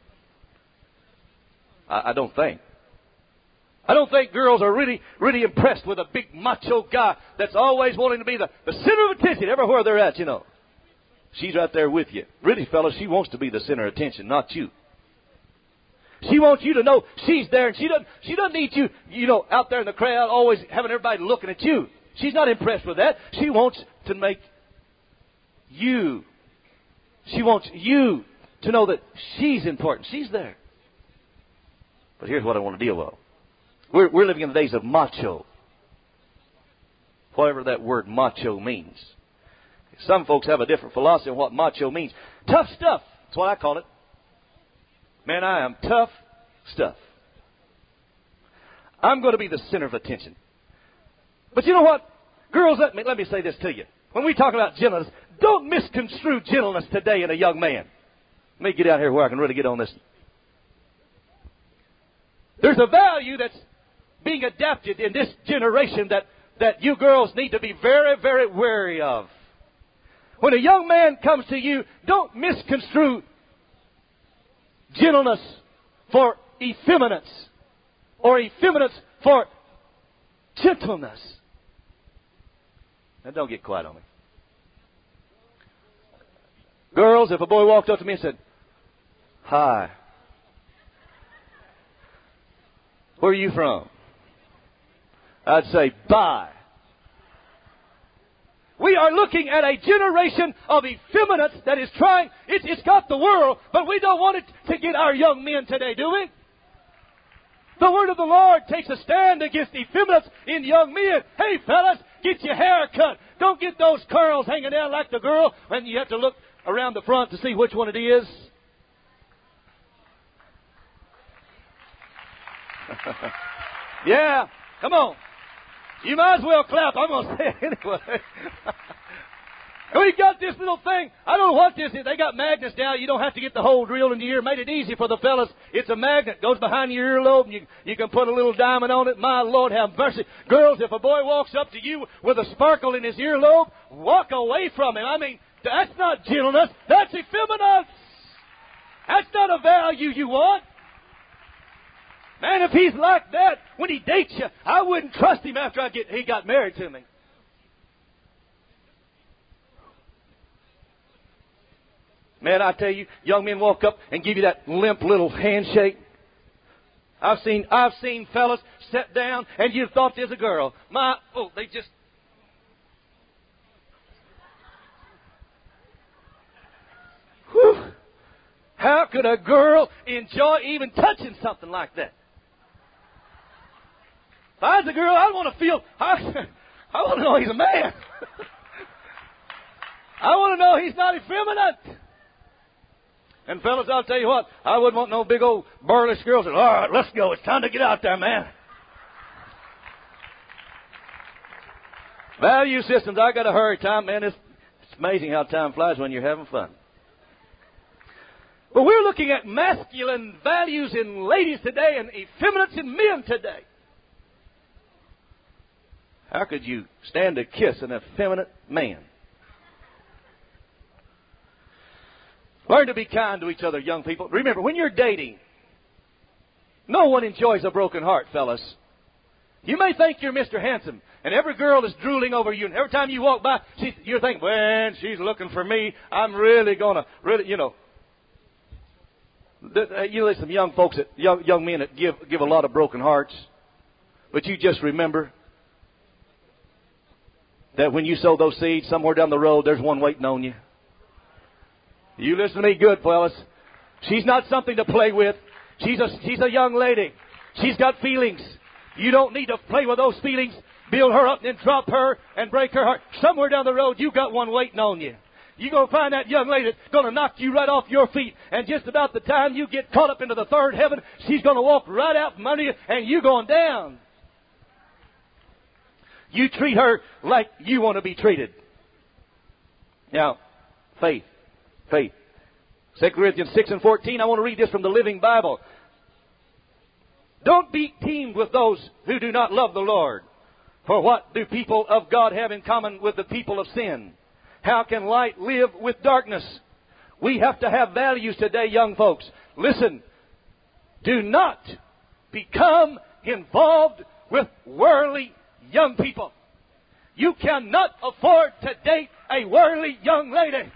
I don't think. I don't think girls are really impressed with a big macho guy that's always wanting to be the center of attention everywhere they're at, you know. She's right there with you. Really, fellas, she wants to be the center of attention, not you. She wants you to know she's there, and she doesn't need you, you know, out there in the crowd always having everybody looking at you. She's not impressed with that. She wants to make you. She wants you to know that she's important. She's there. But here's what I want to deal with. We're living in the days of macho. Whatever that word macho means. Some folks have a different philosophy on what macho means. Tough stuff. That's what I call it. Man, I am tough stuff. I'm going to be the center of attention. But you know what? Girls, let me say this to you. When we talk about gentleness, don't misconstrue gentleness today in a young man. Let me get out here where I can really get on this. There's a value that's being adapted in this generation that you girls need to be very, very wary of. When a young man comes to you, don't misconstrue gentleness for effeminacy or effeminacy for gentleness. Now, don't get quiet on me. Girls, if a boy walked up to me and said, "Hi, where are you from?" I'd say, "Bye." We are looking at a generation of effeminates that is trying, it's got the world, but we don't want it to get our young men today, do we? The word of the Lord takes a stand against effeminates in young men. Hey, fellas, get your hair cut. Don't get those curls hanging down like the girl when you have to look around the front to see which one it is? Yeah, come on. You might as well clap. I'm going to say it anyway. We got this little thing. I don't know what this is. They got magnets now. You don't have to get the hole drilled in the ear. Made it easy for the fellas. It's a magnet. Goes behind your earlobe, and you can put a little diamond on it. My Lord, have mercy. Girls, if a boy walks up to you with a sparkle in his earlobe, walk away from him. I mean, that's not gentleness. That's effeminate. That's not a value you want. Man, if he's like that when he dates you, I wouldn't trust him after he got married to me. Man, I tell you, young men walk up and give you that limp little handshake. I've seen fellas sit down and you thought there's a girl. They just... Whew. How could a girl enjoy even touching something like that? If I was a girl, I want to feel... I want to know he's a man. I want to know he's not effeminate. And fellas, I'll tell you what, I wouldn't want no big old burlesque girl saying, all right, let's go. It's time to get out there, man. Value systems, I got to hurry. Time, man, it's amazing how time flies when you're having fun. But we're looking at masculine values in ladies today and effeminates in men today. How could you stand to kiss an effeminate man? Learn to be kind to each other, young people. Remember, when you're dating, no one enjoys a broken heart, fellas. You may think you're Mr. Handsome, and every girl is drooling over you, and every time you walk by, you're thinking, man, she's looking for me. I'm really going to, you know. You listen, young folks, young men that give a lot of broken hearts, but you just remember that when you sow those seeds, somewhere down the road, there's one waiting on you. You listen to me good, fellas. She's not something to play with. She's a young lady. She's got feelings. You don't need to play with those feelings, build her up, and then drop her and break her heart. Somewhere down the road, you got one waiting on you. You're going to find that young lady that's going to knock you right off your feet. And just about the time you get caught up into the third heaven, she's going to walk right out from under you, and you're going down. You treat her like you want to be treated. Now, faith. 2 Corinthians 6:14. I want to read this from the Living Bible. Don't be teamed with those who do not love the Lord. For what do people of God have in common with the people of sin? How can light live with darkness? We have to have values today, young folks. Listen, do not become involved with worldly young people. You cannot afford to date a worldly young lady.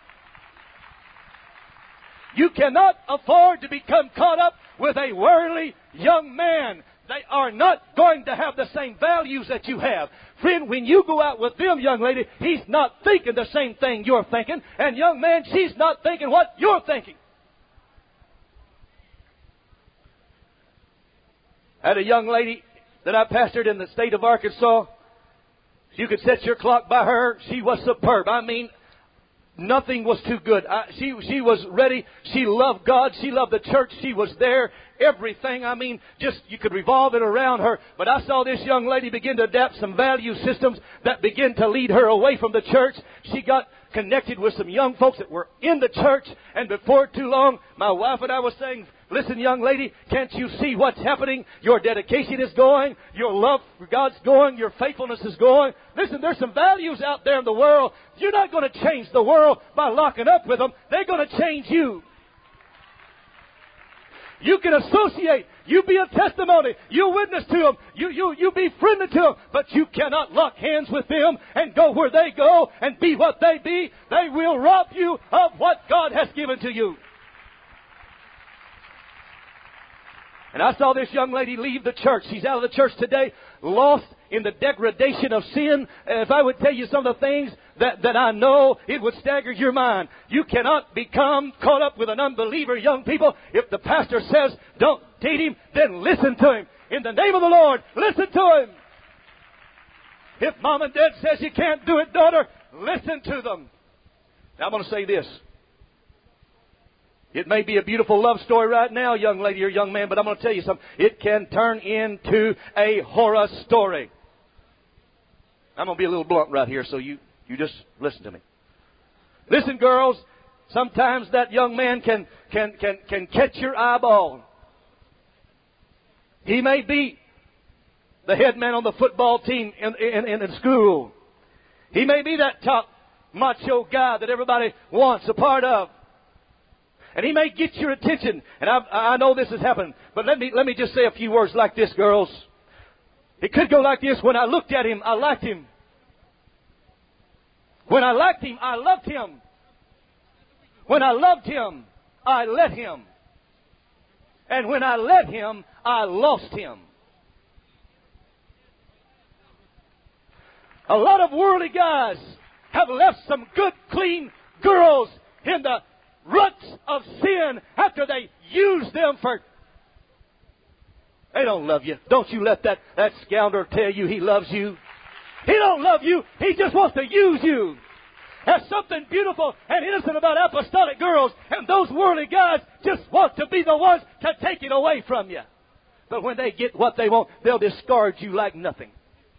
You cannot afford to become caught up with a worldly young man. They are not going to have the same values that you have. Friend, when you go out with them, young lady, he's not thinking the same thing you're thinking. And young man, she's not thinking what you're thinking. I had a young lady that I pastored in the state of Arkansas. You could set your clock by her. She was superb. I mean, nothing was too good. She was ready. She loved God. She loved the church. She was there. Everything. I mean, just you could revolve it around her. But I saw this young lady begin to adapt some value systems that begin to lead her away from the church. She got connected with some young folks that were in the church. And before too long, my wife and I was saying, listen, young lady, can't you see what's happening? Your dedication is going. Your love for God's going. Your faithfulness is going. Listen, there's some values out there in the world. You're not going to change the world by locking up with them. They're going to change you. You can associate. You be a testimony. You witness to them. You be friendly to them. But you cannot lock hands with them and go where they go and be what they be. They will rob you of what God has given to you. And I saw this young lady leave the church. She's out of the church today, lost in the degradation of sin. And if I would tell you some of the things that I know, it would stagger your mind. You cannot become caught up with an unbeliever, young people. If the pastor says, don't date him, then listen to him. In the name of the Lord, listen to him. If mom and dad says you can't do it, daughter, listen to them. Now I'm going to say this. It may be a beautiful love story right now, young lady or young man, but I'm going to tell you something. It can turn into a horror story. I'm going to be a little blunt right here, so you just listen to me. Listen, girls, sometimes that young man can catch your eyeball. He may be the head man on the football team in school. He may be that top macho guy that everybody wants a part of. And he may get your attention. And I know this has happened. But let me just say a few words like this, girls. It could go like this. When I looked at him, I liked him. When I liked him, I loved him. When I loved him, I let him. And when I let him, I lost him. A lot of worldly guys have left some good, clean girls in the ruts of sin after they use them for... They don't love you. Don't you let that scoundrel tell you he loves you. He don't love you. He just wants to use you. There's something beautiful and innocent about apostolic girls, and those worldly guys just want to be the ones to take it away from you. But when they get what they want, they'll discard you like nothing.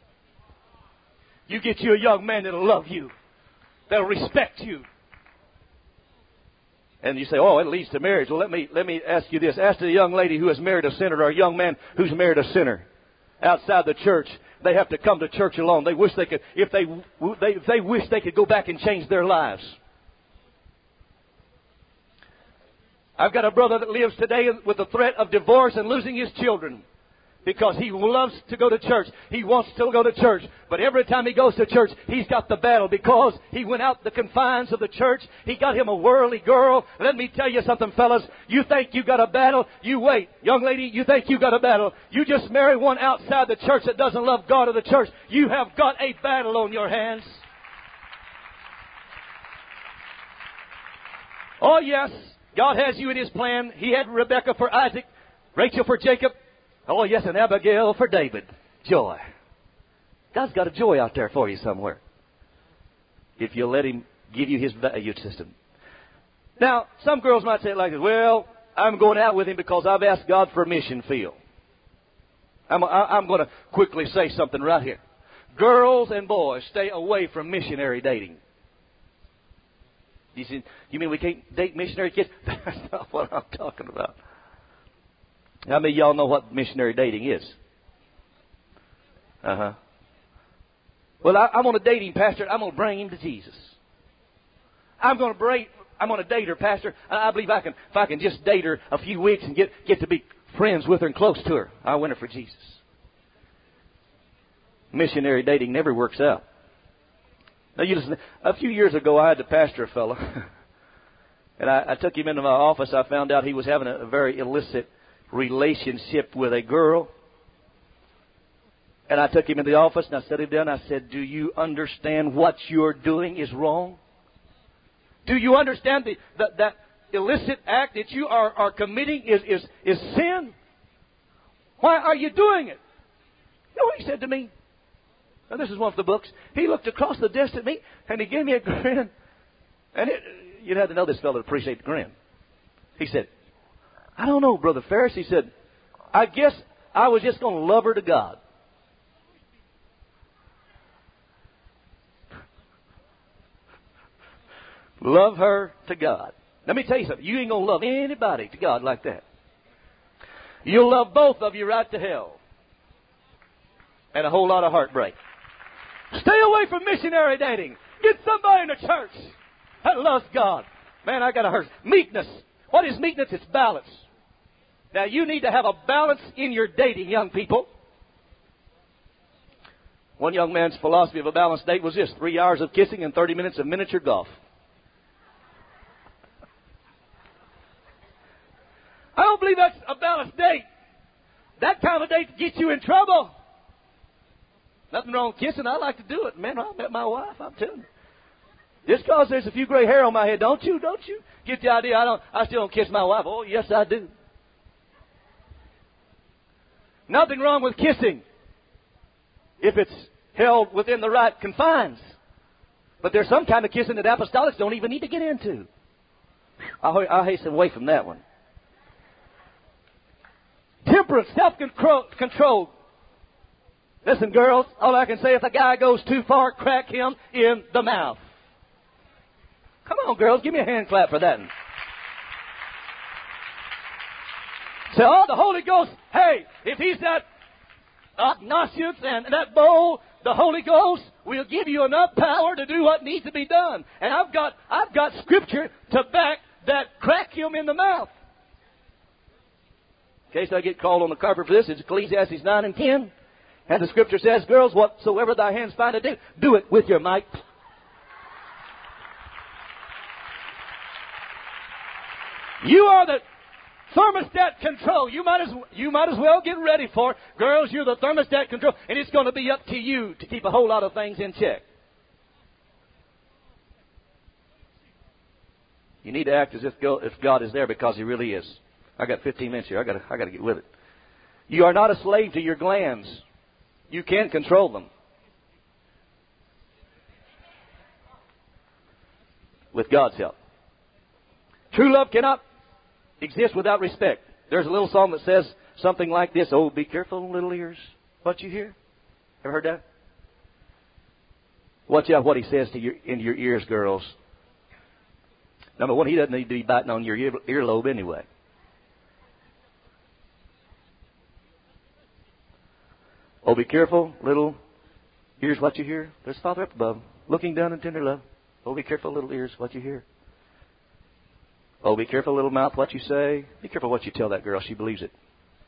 You get you a young man that'll love you. They'll respect you. And you say, oh, it leads to marriage. Well, let me ask you this. Ask the young lady who has married a sinner or a young man who's married a sinner outside the church. They have to come to church alone. They wish they could, if they wish they could go back and change their lives. I've got a brother that lives today with the threat of divorce and losing his children because he loves to go to church. He wants to go to church. But every time he goes to church, he's got the battle because he went out the confines of the church. He got him a worldly girl. Let me tell you something, fellas. You think you got a battle? You wait. Young lady, you think you got a battle? You just marry one outside the church that doesn't love God or the church. You have got a battle on your hands. Oh, yes. God has you in His plan. He had Rebekah for Isaac, Rachel for Jacob. Oh, yes, and Abigail for David. Joy. God's got a joy out there for you somewhere, if you let Him give you His value system. Now, some girls might say it like this. Well, I'm going out with him because I've asked God for a mission field. I'm going to quickly say something right here. Girls and boys, stay away from missionary dating. You mean we can't date missionary kids? That's not what I'm talking about. How many of y'all know what missionary dating is? Uh-huh. Well, I'm going to date him, Pastor. I'm going to bring him to Jesus. I'm going to date her, Pastor. I believe if I can just date her a few weeks and get to be friends with her and close to her, I'll win her for Jesus. Missionary dating never works out. Now, you listen. A few years ago, I had to pastor a fellow, and I took him into my office. I found out he was having a very illicit relationship with a girl. And I took him in the office and I sat him down. I said, do you understand what you're doing is wrong? Do you understand that illicit act that you are committing is sin? Why are you doing it? You know what he said to me? Now, this is one of the books. He looked across the desk at me and he gave me a grin. And you'd have to know this fellow to appreciate the grin. He said, I don't know, Brother Ferris. He said, I guess I was just going to love her to God. Love her to God. Let me tell you something. You ain't going to love anybody to God like that. You'll love both of you right to hell. And a whole lot of heartbreak. Stay away from missionary dating. Get somebody in the church that loves God. Man, I got to hurt. Meekness. What is meekness? It's balance. Now, you need to have a balance in your dating, young people. One young man's philosophy of a balanced date was this: 3 hours of kissing and 30 minutes of miniature golf. I don't believe that's a balanced date. That kind of date gets you in trouble. Nothing wrong with kissing. I like to do it. Man, I met my wife, I'm telling you. Just because there's a few gray hair on my head, don't you get the idea I still don't kiss my wife. Oh, yes, I do. Nothing wrong with kissing if it's held within the right confines. But there's some kind of kissing that apostolics don't even need to get into. Whew. I'll hasten away from that one. Temperance, self-control. Listen, girls, all I can say, if a guy goes too far, crack him in the mouth. Come on, girls, give me a hand clap for that. Say, oh, the Holy Ghost, hey, if he's that obnoxious and that bold, the Holy Ghost will give you enough power to do what needs to be done. And I've got scripture to back that crack him in the mouth. In case I get called on the carpet for this, it's Ecclesiastes 9 and 10. And the scripture says, girls, whatsoever thy hands find to do, do it with your might. You are the thermostat control. You might as well get ready for it. Girls, you're the thermostat control, and it's going to be up to you to keep a whole lot of things in check. You need to act as if God is there, because He really is. I got 15 minutes here. I got to get with it. You are not a slave to your glands. You can't control them. With God's help. True love cannot exist without respect. There's a little song that says something like this. Oh, be careful, little ears, what you hear. Ever heard that? Watch out what he says to in your ears, girls. Number one, he doesn't need to be biting on your earlobe anyway. Oh, be careful, little ears, what you hear. There's Father up above, looking down in tender love. Oh, be careful, little ears, what you hear. Oh, be careful, little mouth, what you say. Be careful what you tell that girl. She believes it.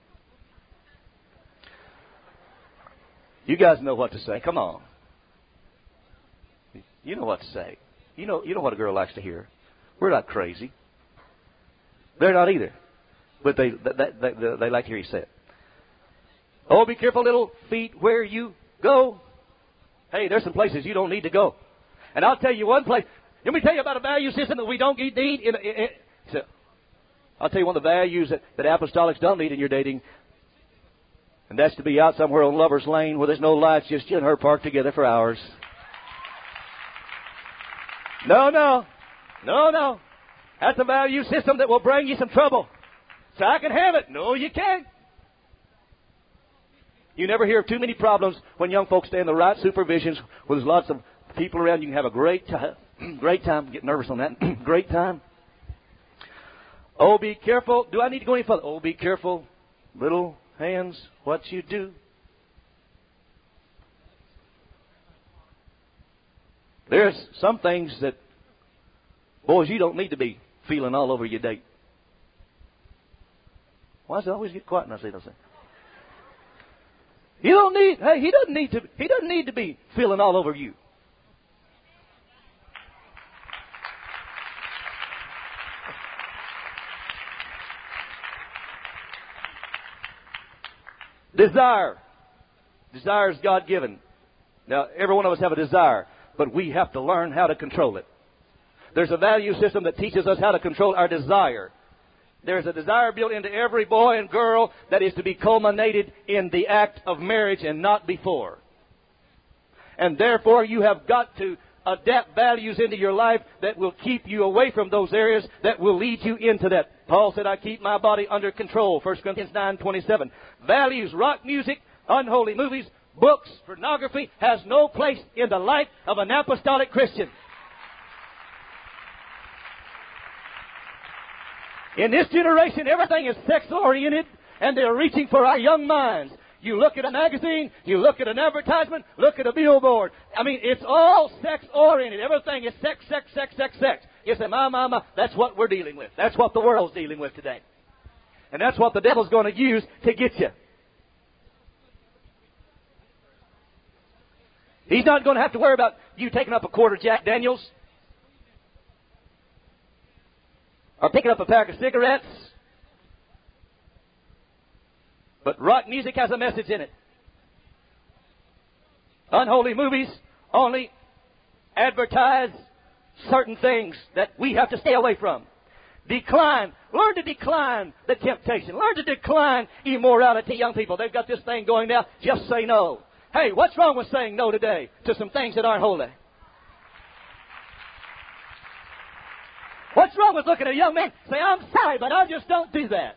You guys know what to say. Come on. You know what to say. You know what a girl likes to hear. We're not crazy. They're not either. But they like to hear you say it. Oh, be careful, little feet, where you go. Hey, there's some places you don't need to go. And I'll tell you one place. Let me tell you about a value system that we don't need. I'll tell you one of the values that apostolics don't need in your dating. And that's to be out somewhere on Lover's Lane where there's no lights, just you and her parked together for hours. No. That's a value system that will bring you some trouble. So I can have it. No, you can't. You never hear of too many problems when young folks stay in the right supervisions where there's lots of people around. You can have a great time. Get nervous on that. Great time. Oh, be careful. Do I need to go any further? Oh, be careful. Little hands, what you do. There's some things that, boys, you don't need to be feeling all over your date. Why does it always get quiet when I say those things? He doesn't need to be feeling all over you. Desire. Desire is God-given. Now, every one of us have a desire, but we have to learn how to control it. There's a value system that teaches us how to control our desire. There's a desire built into every boy and girl that is to be culminated in the act of marriage and not before. And therefore, you have got to adapt values into your life that will keep you away from those areas that will lead you into that. Paul said, I keep my body under control. 1 Corinthians 9:27. Values, rock music, unholy movies, books, pornography has no place in the life of an apostolic Christian. In this generation, everything is sex-oriented, and they're reaching for our young minds. You look at a magazine, you look at an advertisement, look at a billboard. I mean, it's all sex-oriented. Everything is sex. You say, my, that's what we're dealing with. That's what the world's dealing with today. And that's what the devil's going to use to get you. He's not going to have to worry about you taking up a quarter Jack Daniels or picking up a pack of cigarettes. But rock music has a message in it. Unholy movies only advertise certain things that we have to stay away from. Decline. Learn to decline the temptation. Learn to decline immorality, young people. They've got this thing going now. Just say no. Hey, what's wrong with saying no today to some things that aren't holy? What's wrong with looking at a young man and say, I'm sorry, but I just don't do that?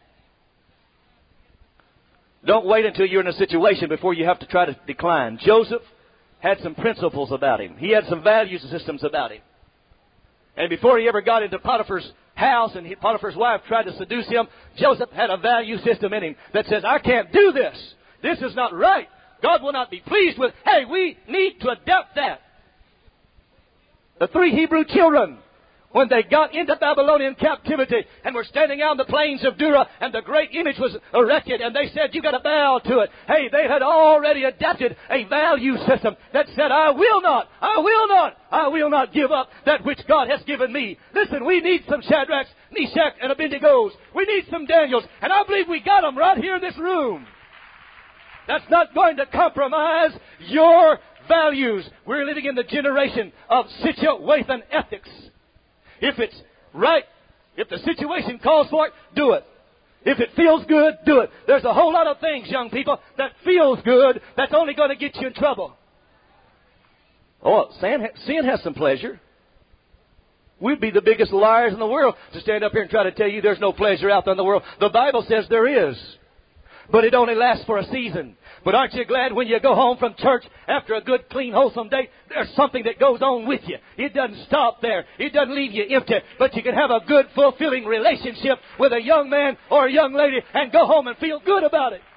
Don't wait until you're in a situation before you have to try to decline. Joseph had some principles about him. He had some value systems about him. And before he ever got into Potiphar's house and Potiphar's wife tried to seduce him, Joseph had a value system in him that says, I can't do this. This is not right. God will not be pleased with, hey, we need to adapt that. The 3 Hebrew children, when they got into Babylonian captivity and were standing out on the plains of Dura and the great image was erected and they said, you got to bow to it. Hey, they had already adapted a value system that said, I will not give up that which God has given me. Listen, we need some Shadrachs, Meshach, and Abednego. We need some Daniels. And I believe we got them right here in this room. That's not going to compromise your values. We're living in the generation of situation ethics. If it's right, if the situation calls for it, do it. If it feels good, do it. There's a whole lot of things, young people, that feels good that's only going to get you in trouble. Oh, sin has some pleasure. We'd be the biggest liars in the world to stand up here and try to tell you there's no pleasure out there in the world. The Bible says there is. But it only lasts for a season. But aren't you glad when you go home from church after a good, clean, wholesome day, there's something that goes on with you. It doesn't stop there. It doesn't leave you empty. But you can have a good, fulfilling relationship with a young man or a young lady and go home and feel good about it.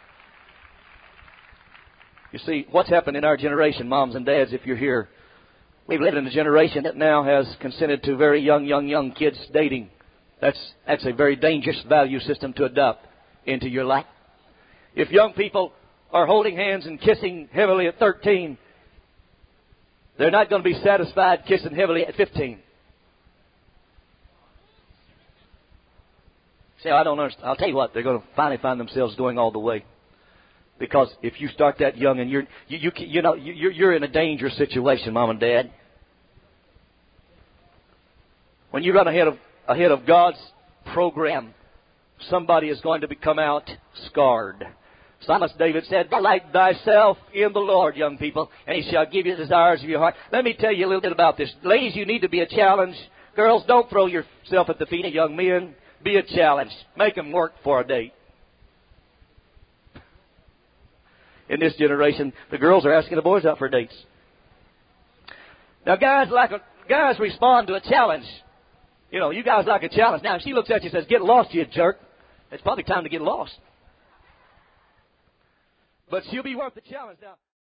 You see, what's happened in our generation, moms and dads, if you're here, we've lived in a generation that now has consented to very young kids dating. That's a very dangerous value system to adopt into your life. If young people are holding hands and kissing heavily at 13, they're not going to be satisfied kissing heavily at 15. See, I don't understand. I'll tell you what, they're going to finally find themselves going all the way. Because if you start that young and you're in a dangerous situation, Mom and Dad. When you run ahead of God's program, somebody is going to come out scarred. Psalmist David said, delight thyself in the Lord, young people, and he shall give you the desires of your heart. Let me tell you a little bit about this. Ladies, you need to be a challenge. Girls, don't throw yourself at the feet of young men. Be a challenge. Make them work for a date. In this generation, the girls are asking the boys out for dates. Now, guys respond to a challenge. You know, you guys like a challenge. Now, if she looks at you and says, get lost, you jerk, it's probably time to get lost. But she'll be worth the challenge. Now,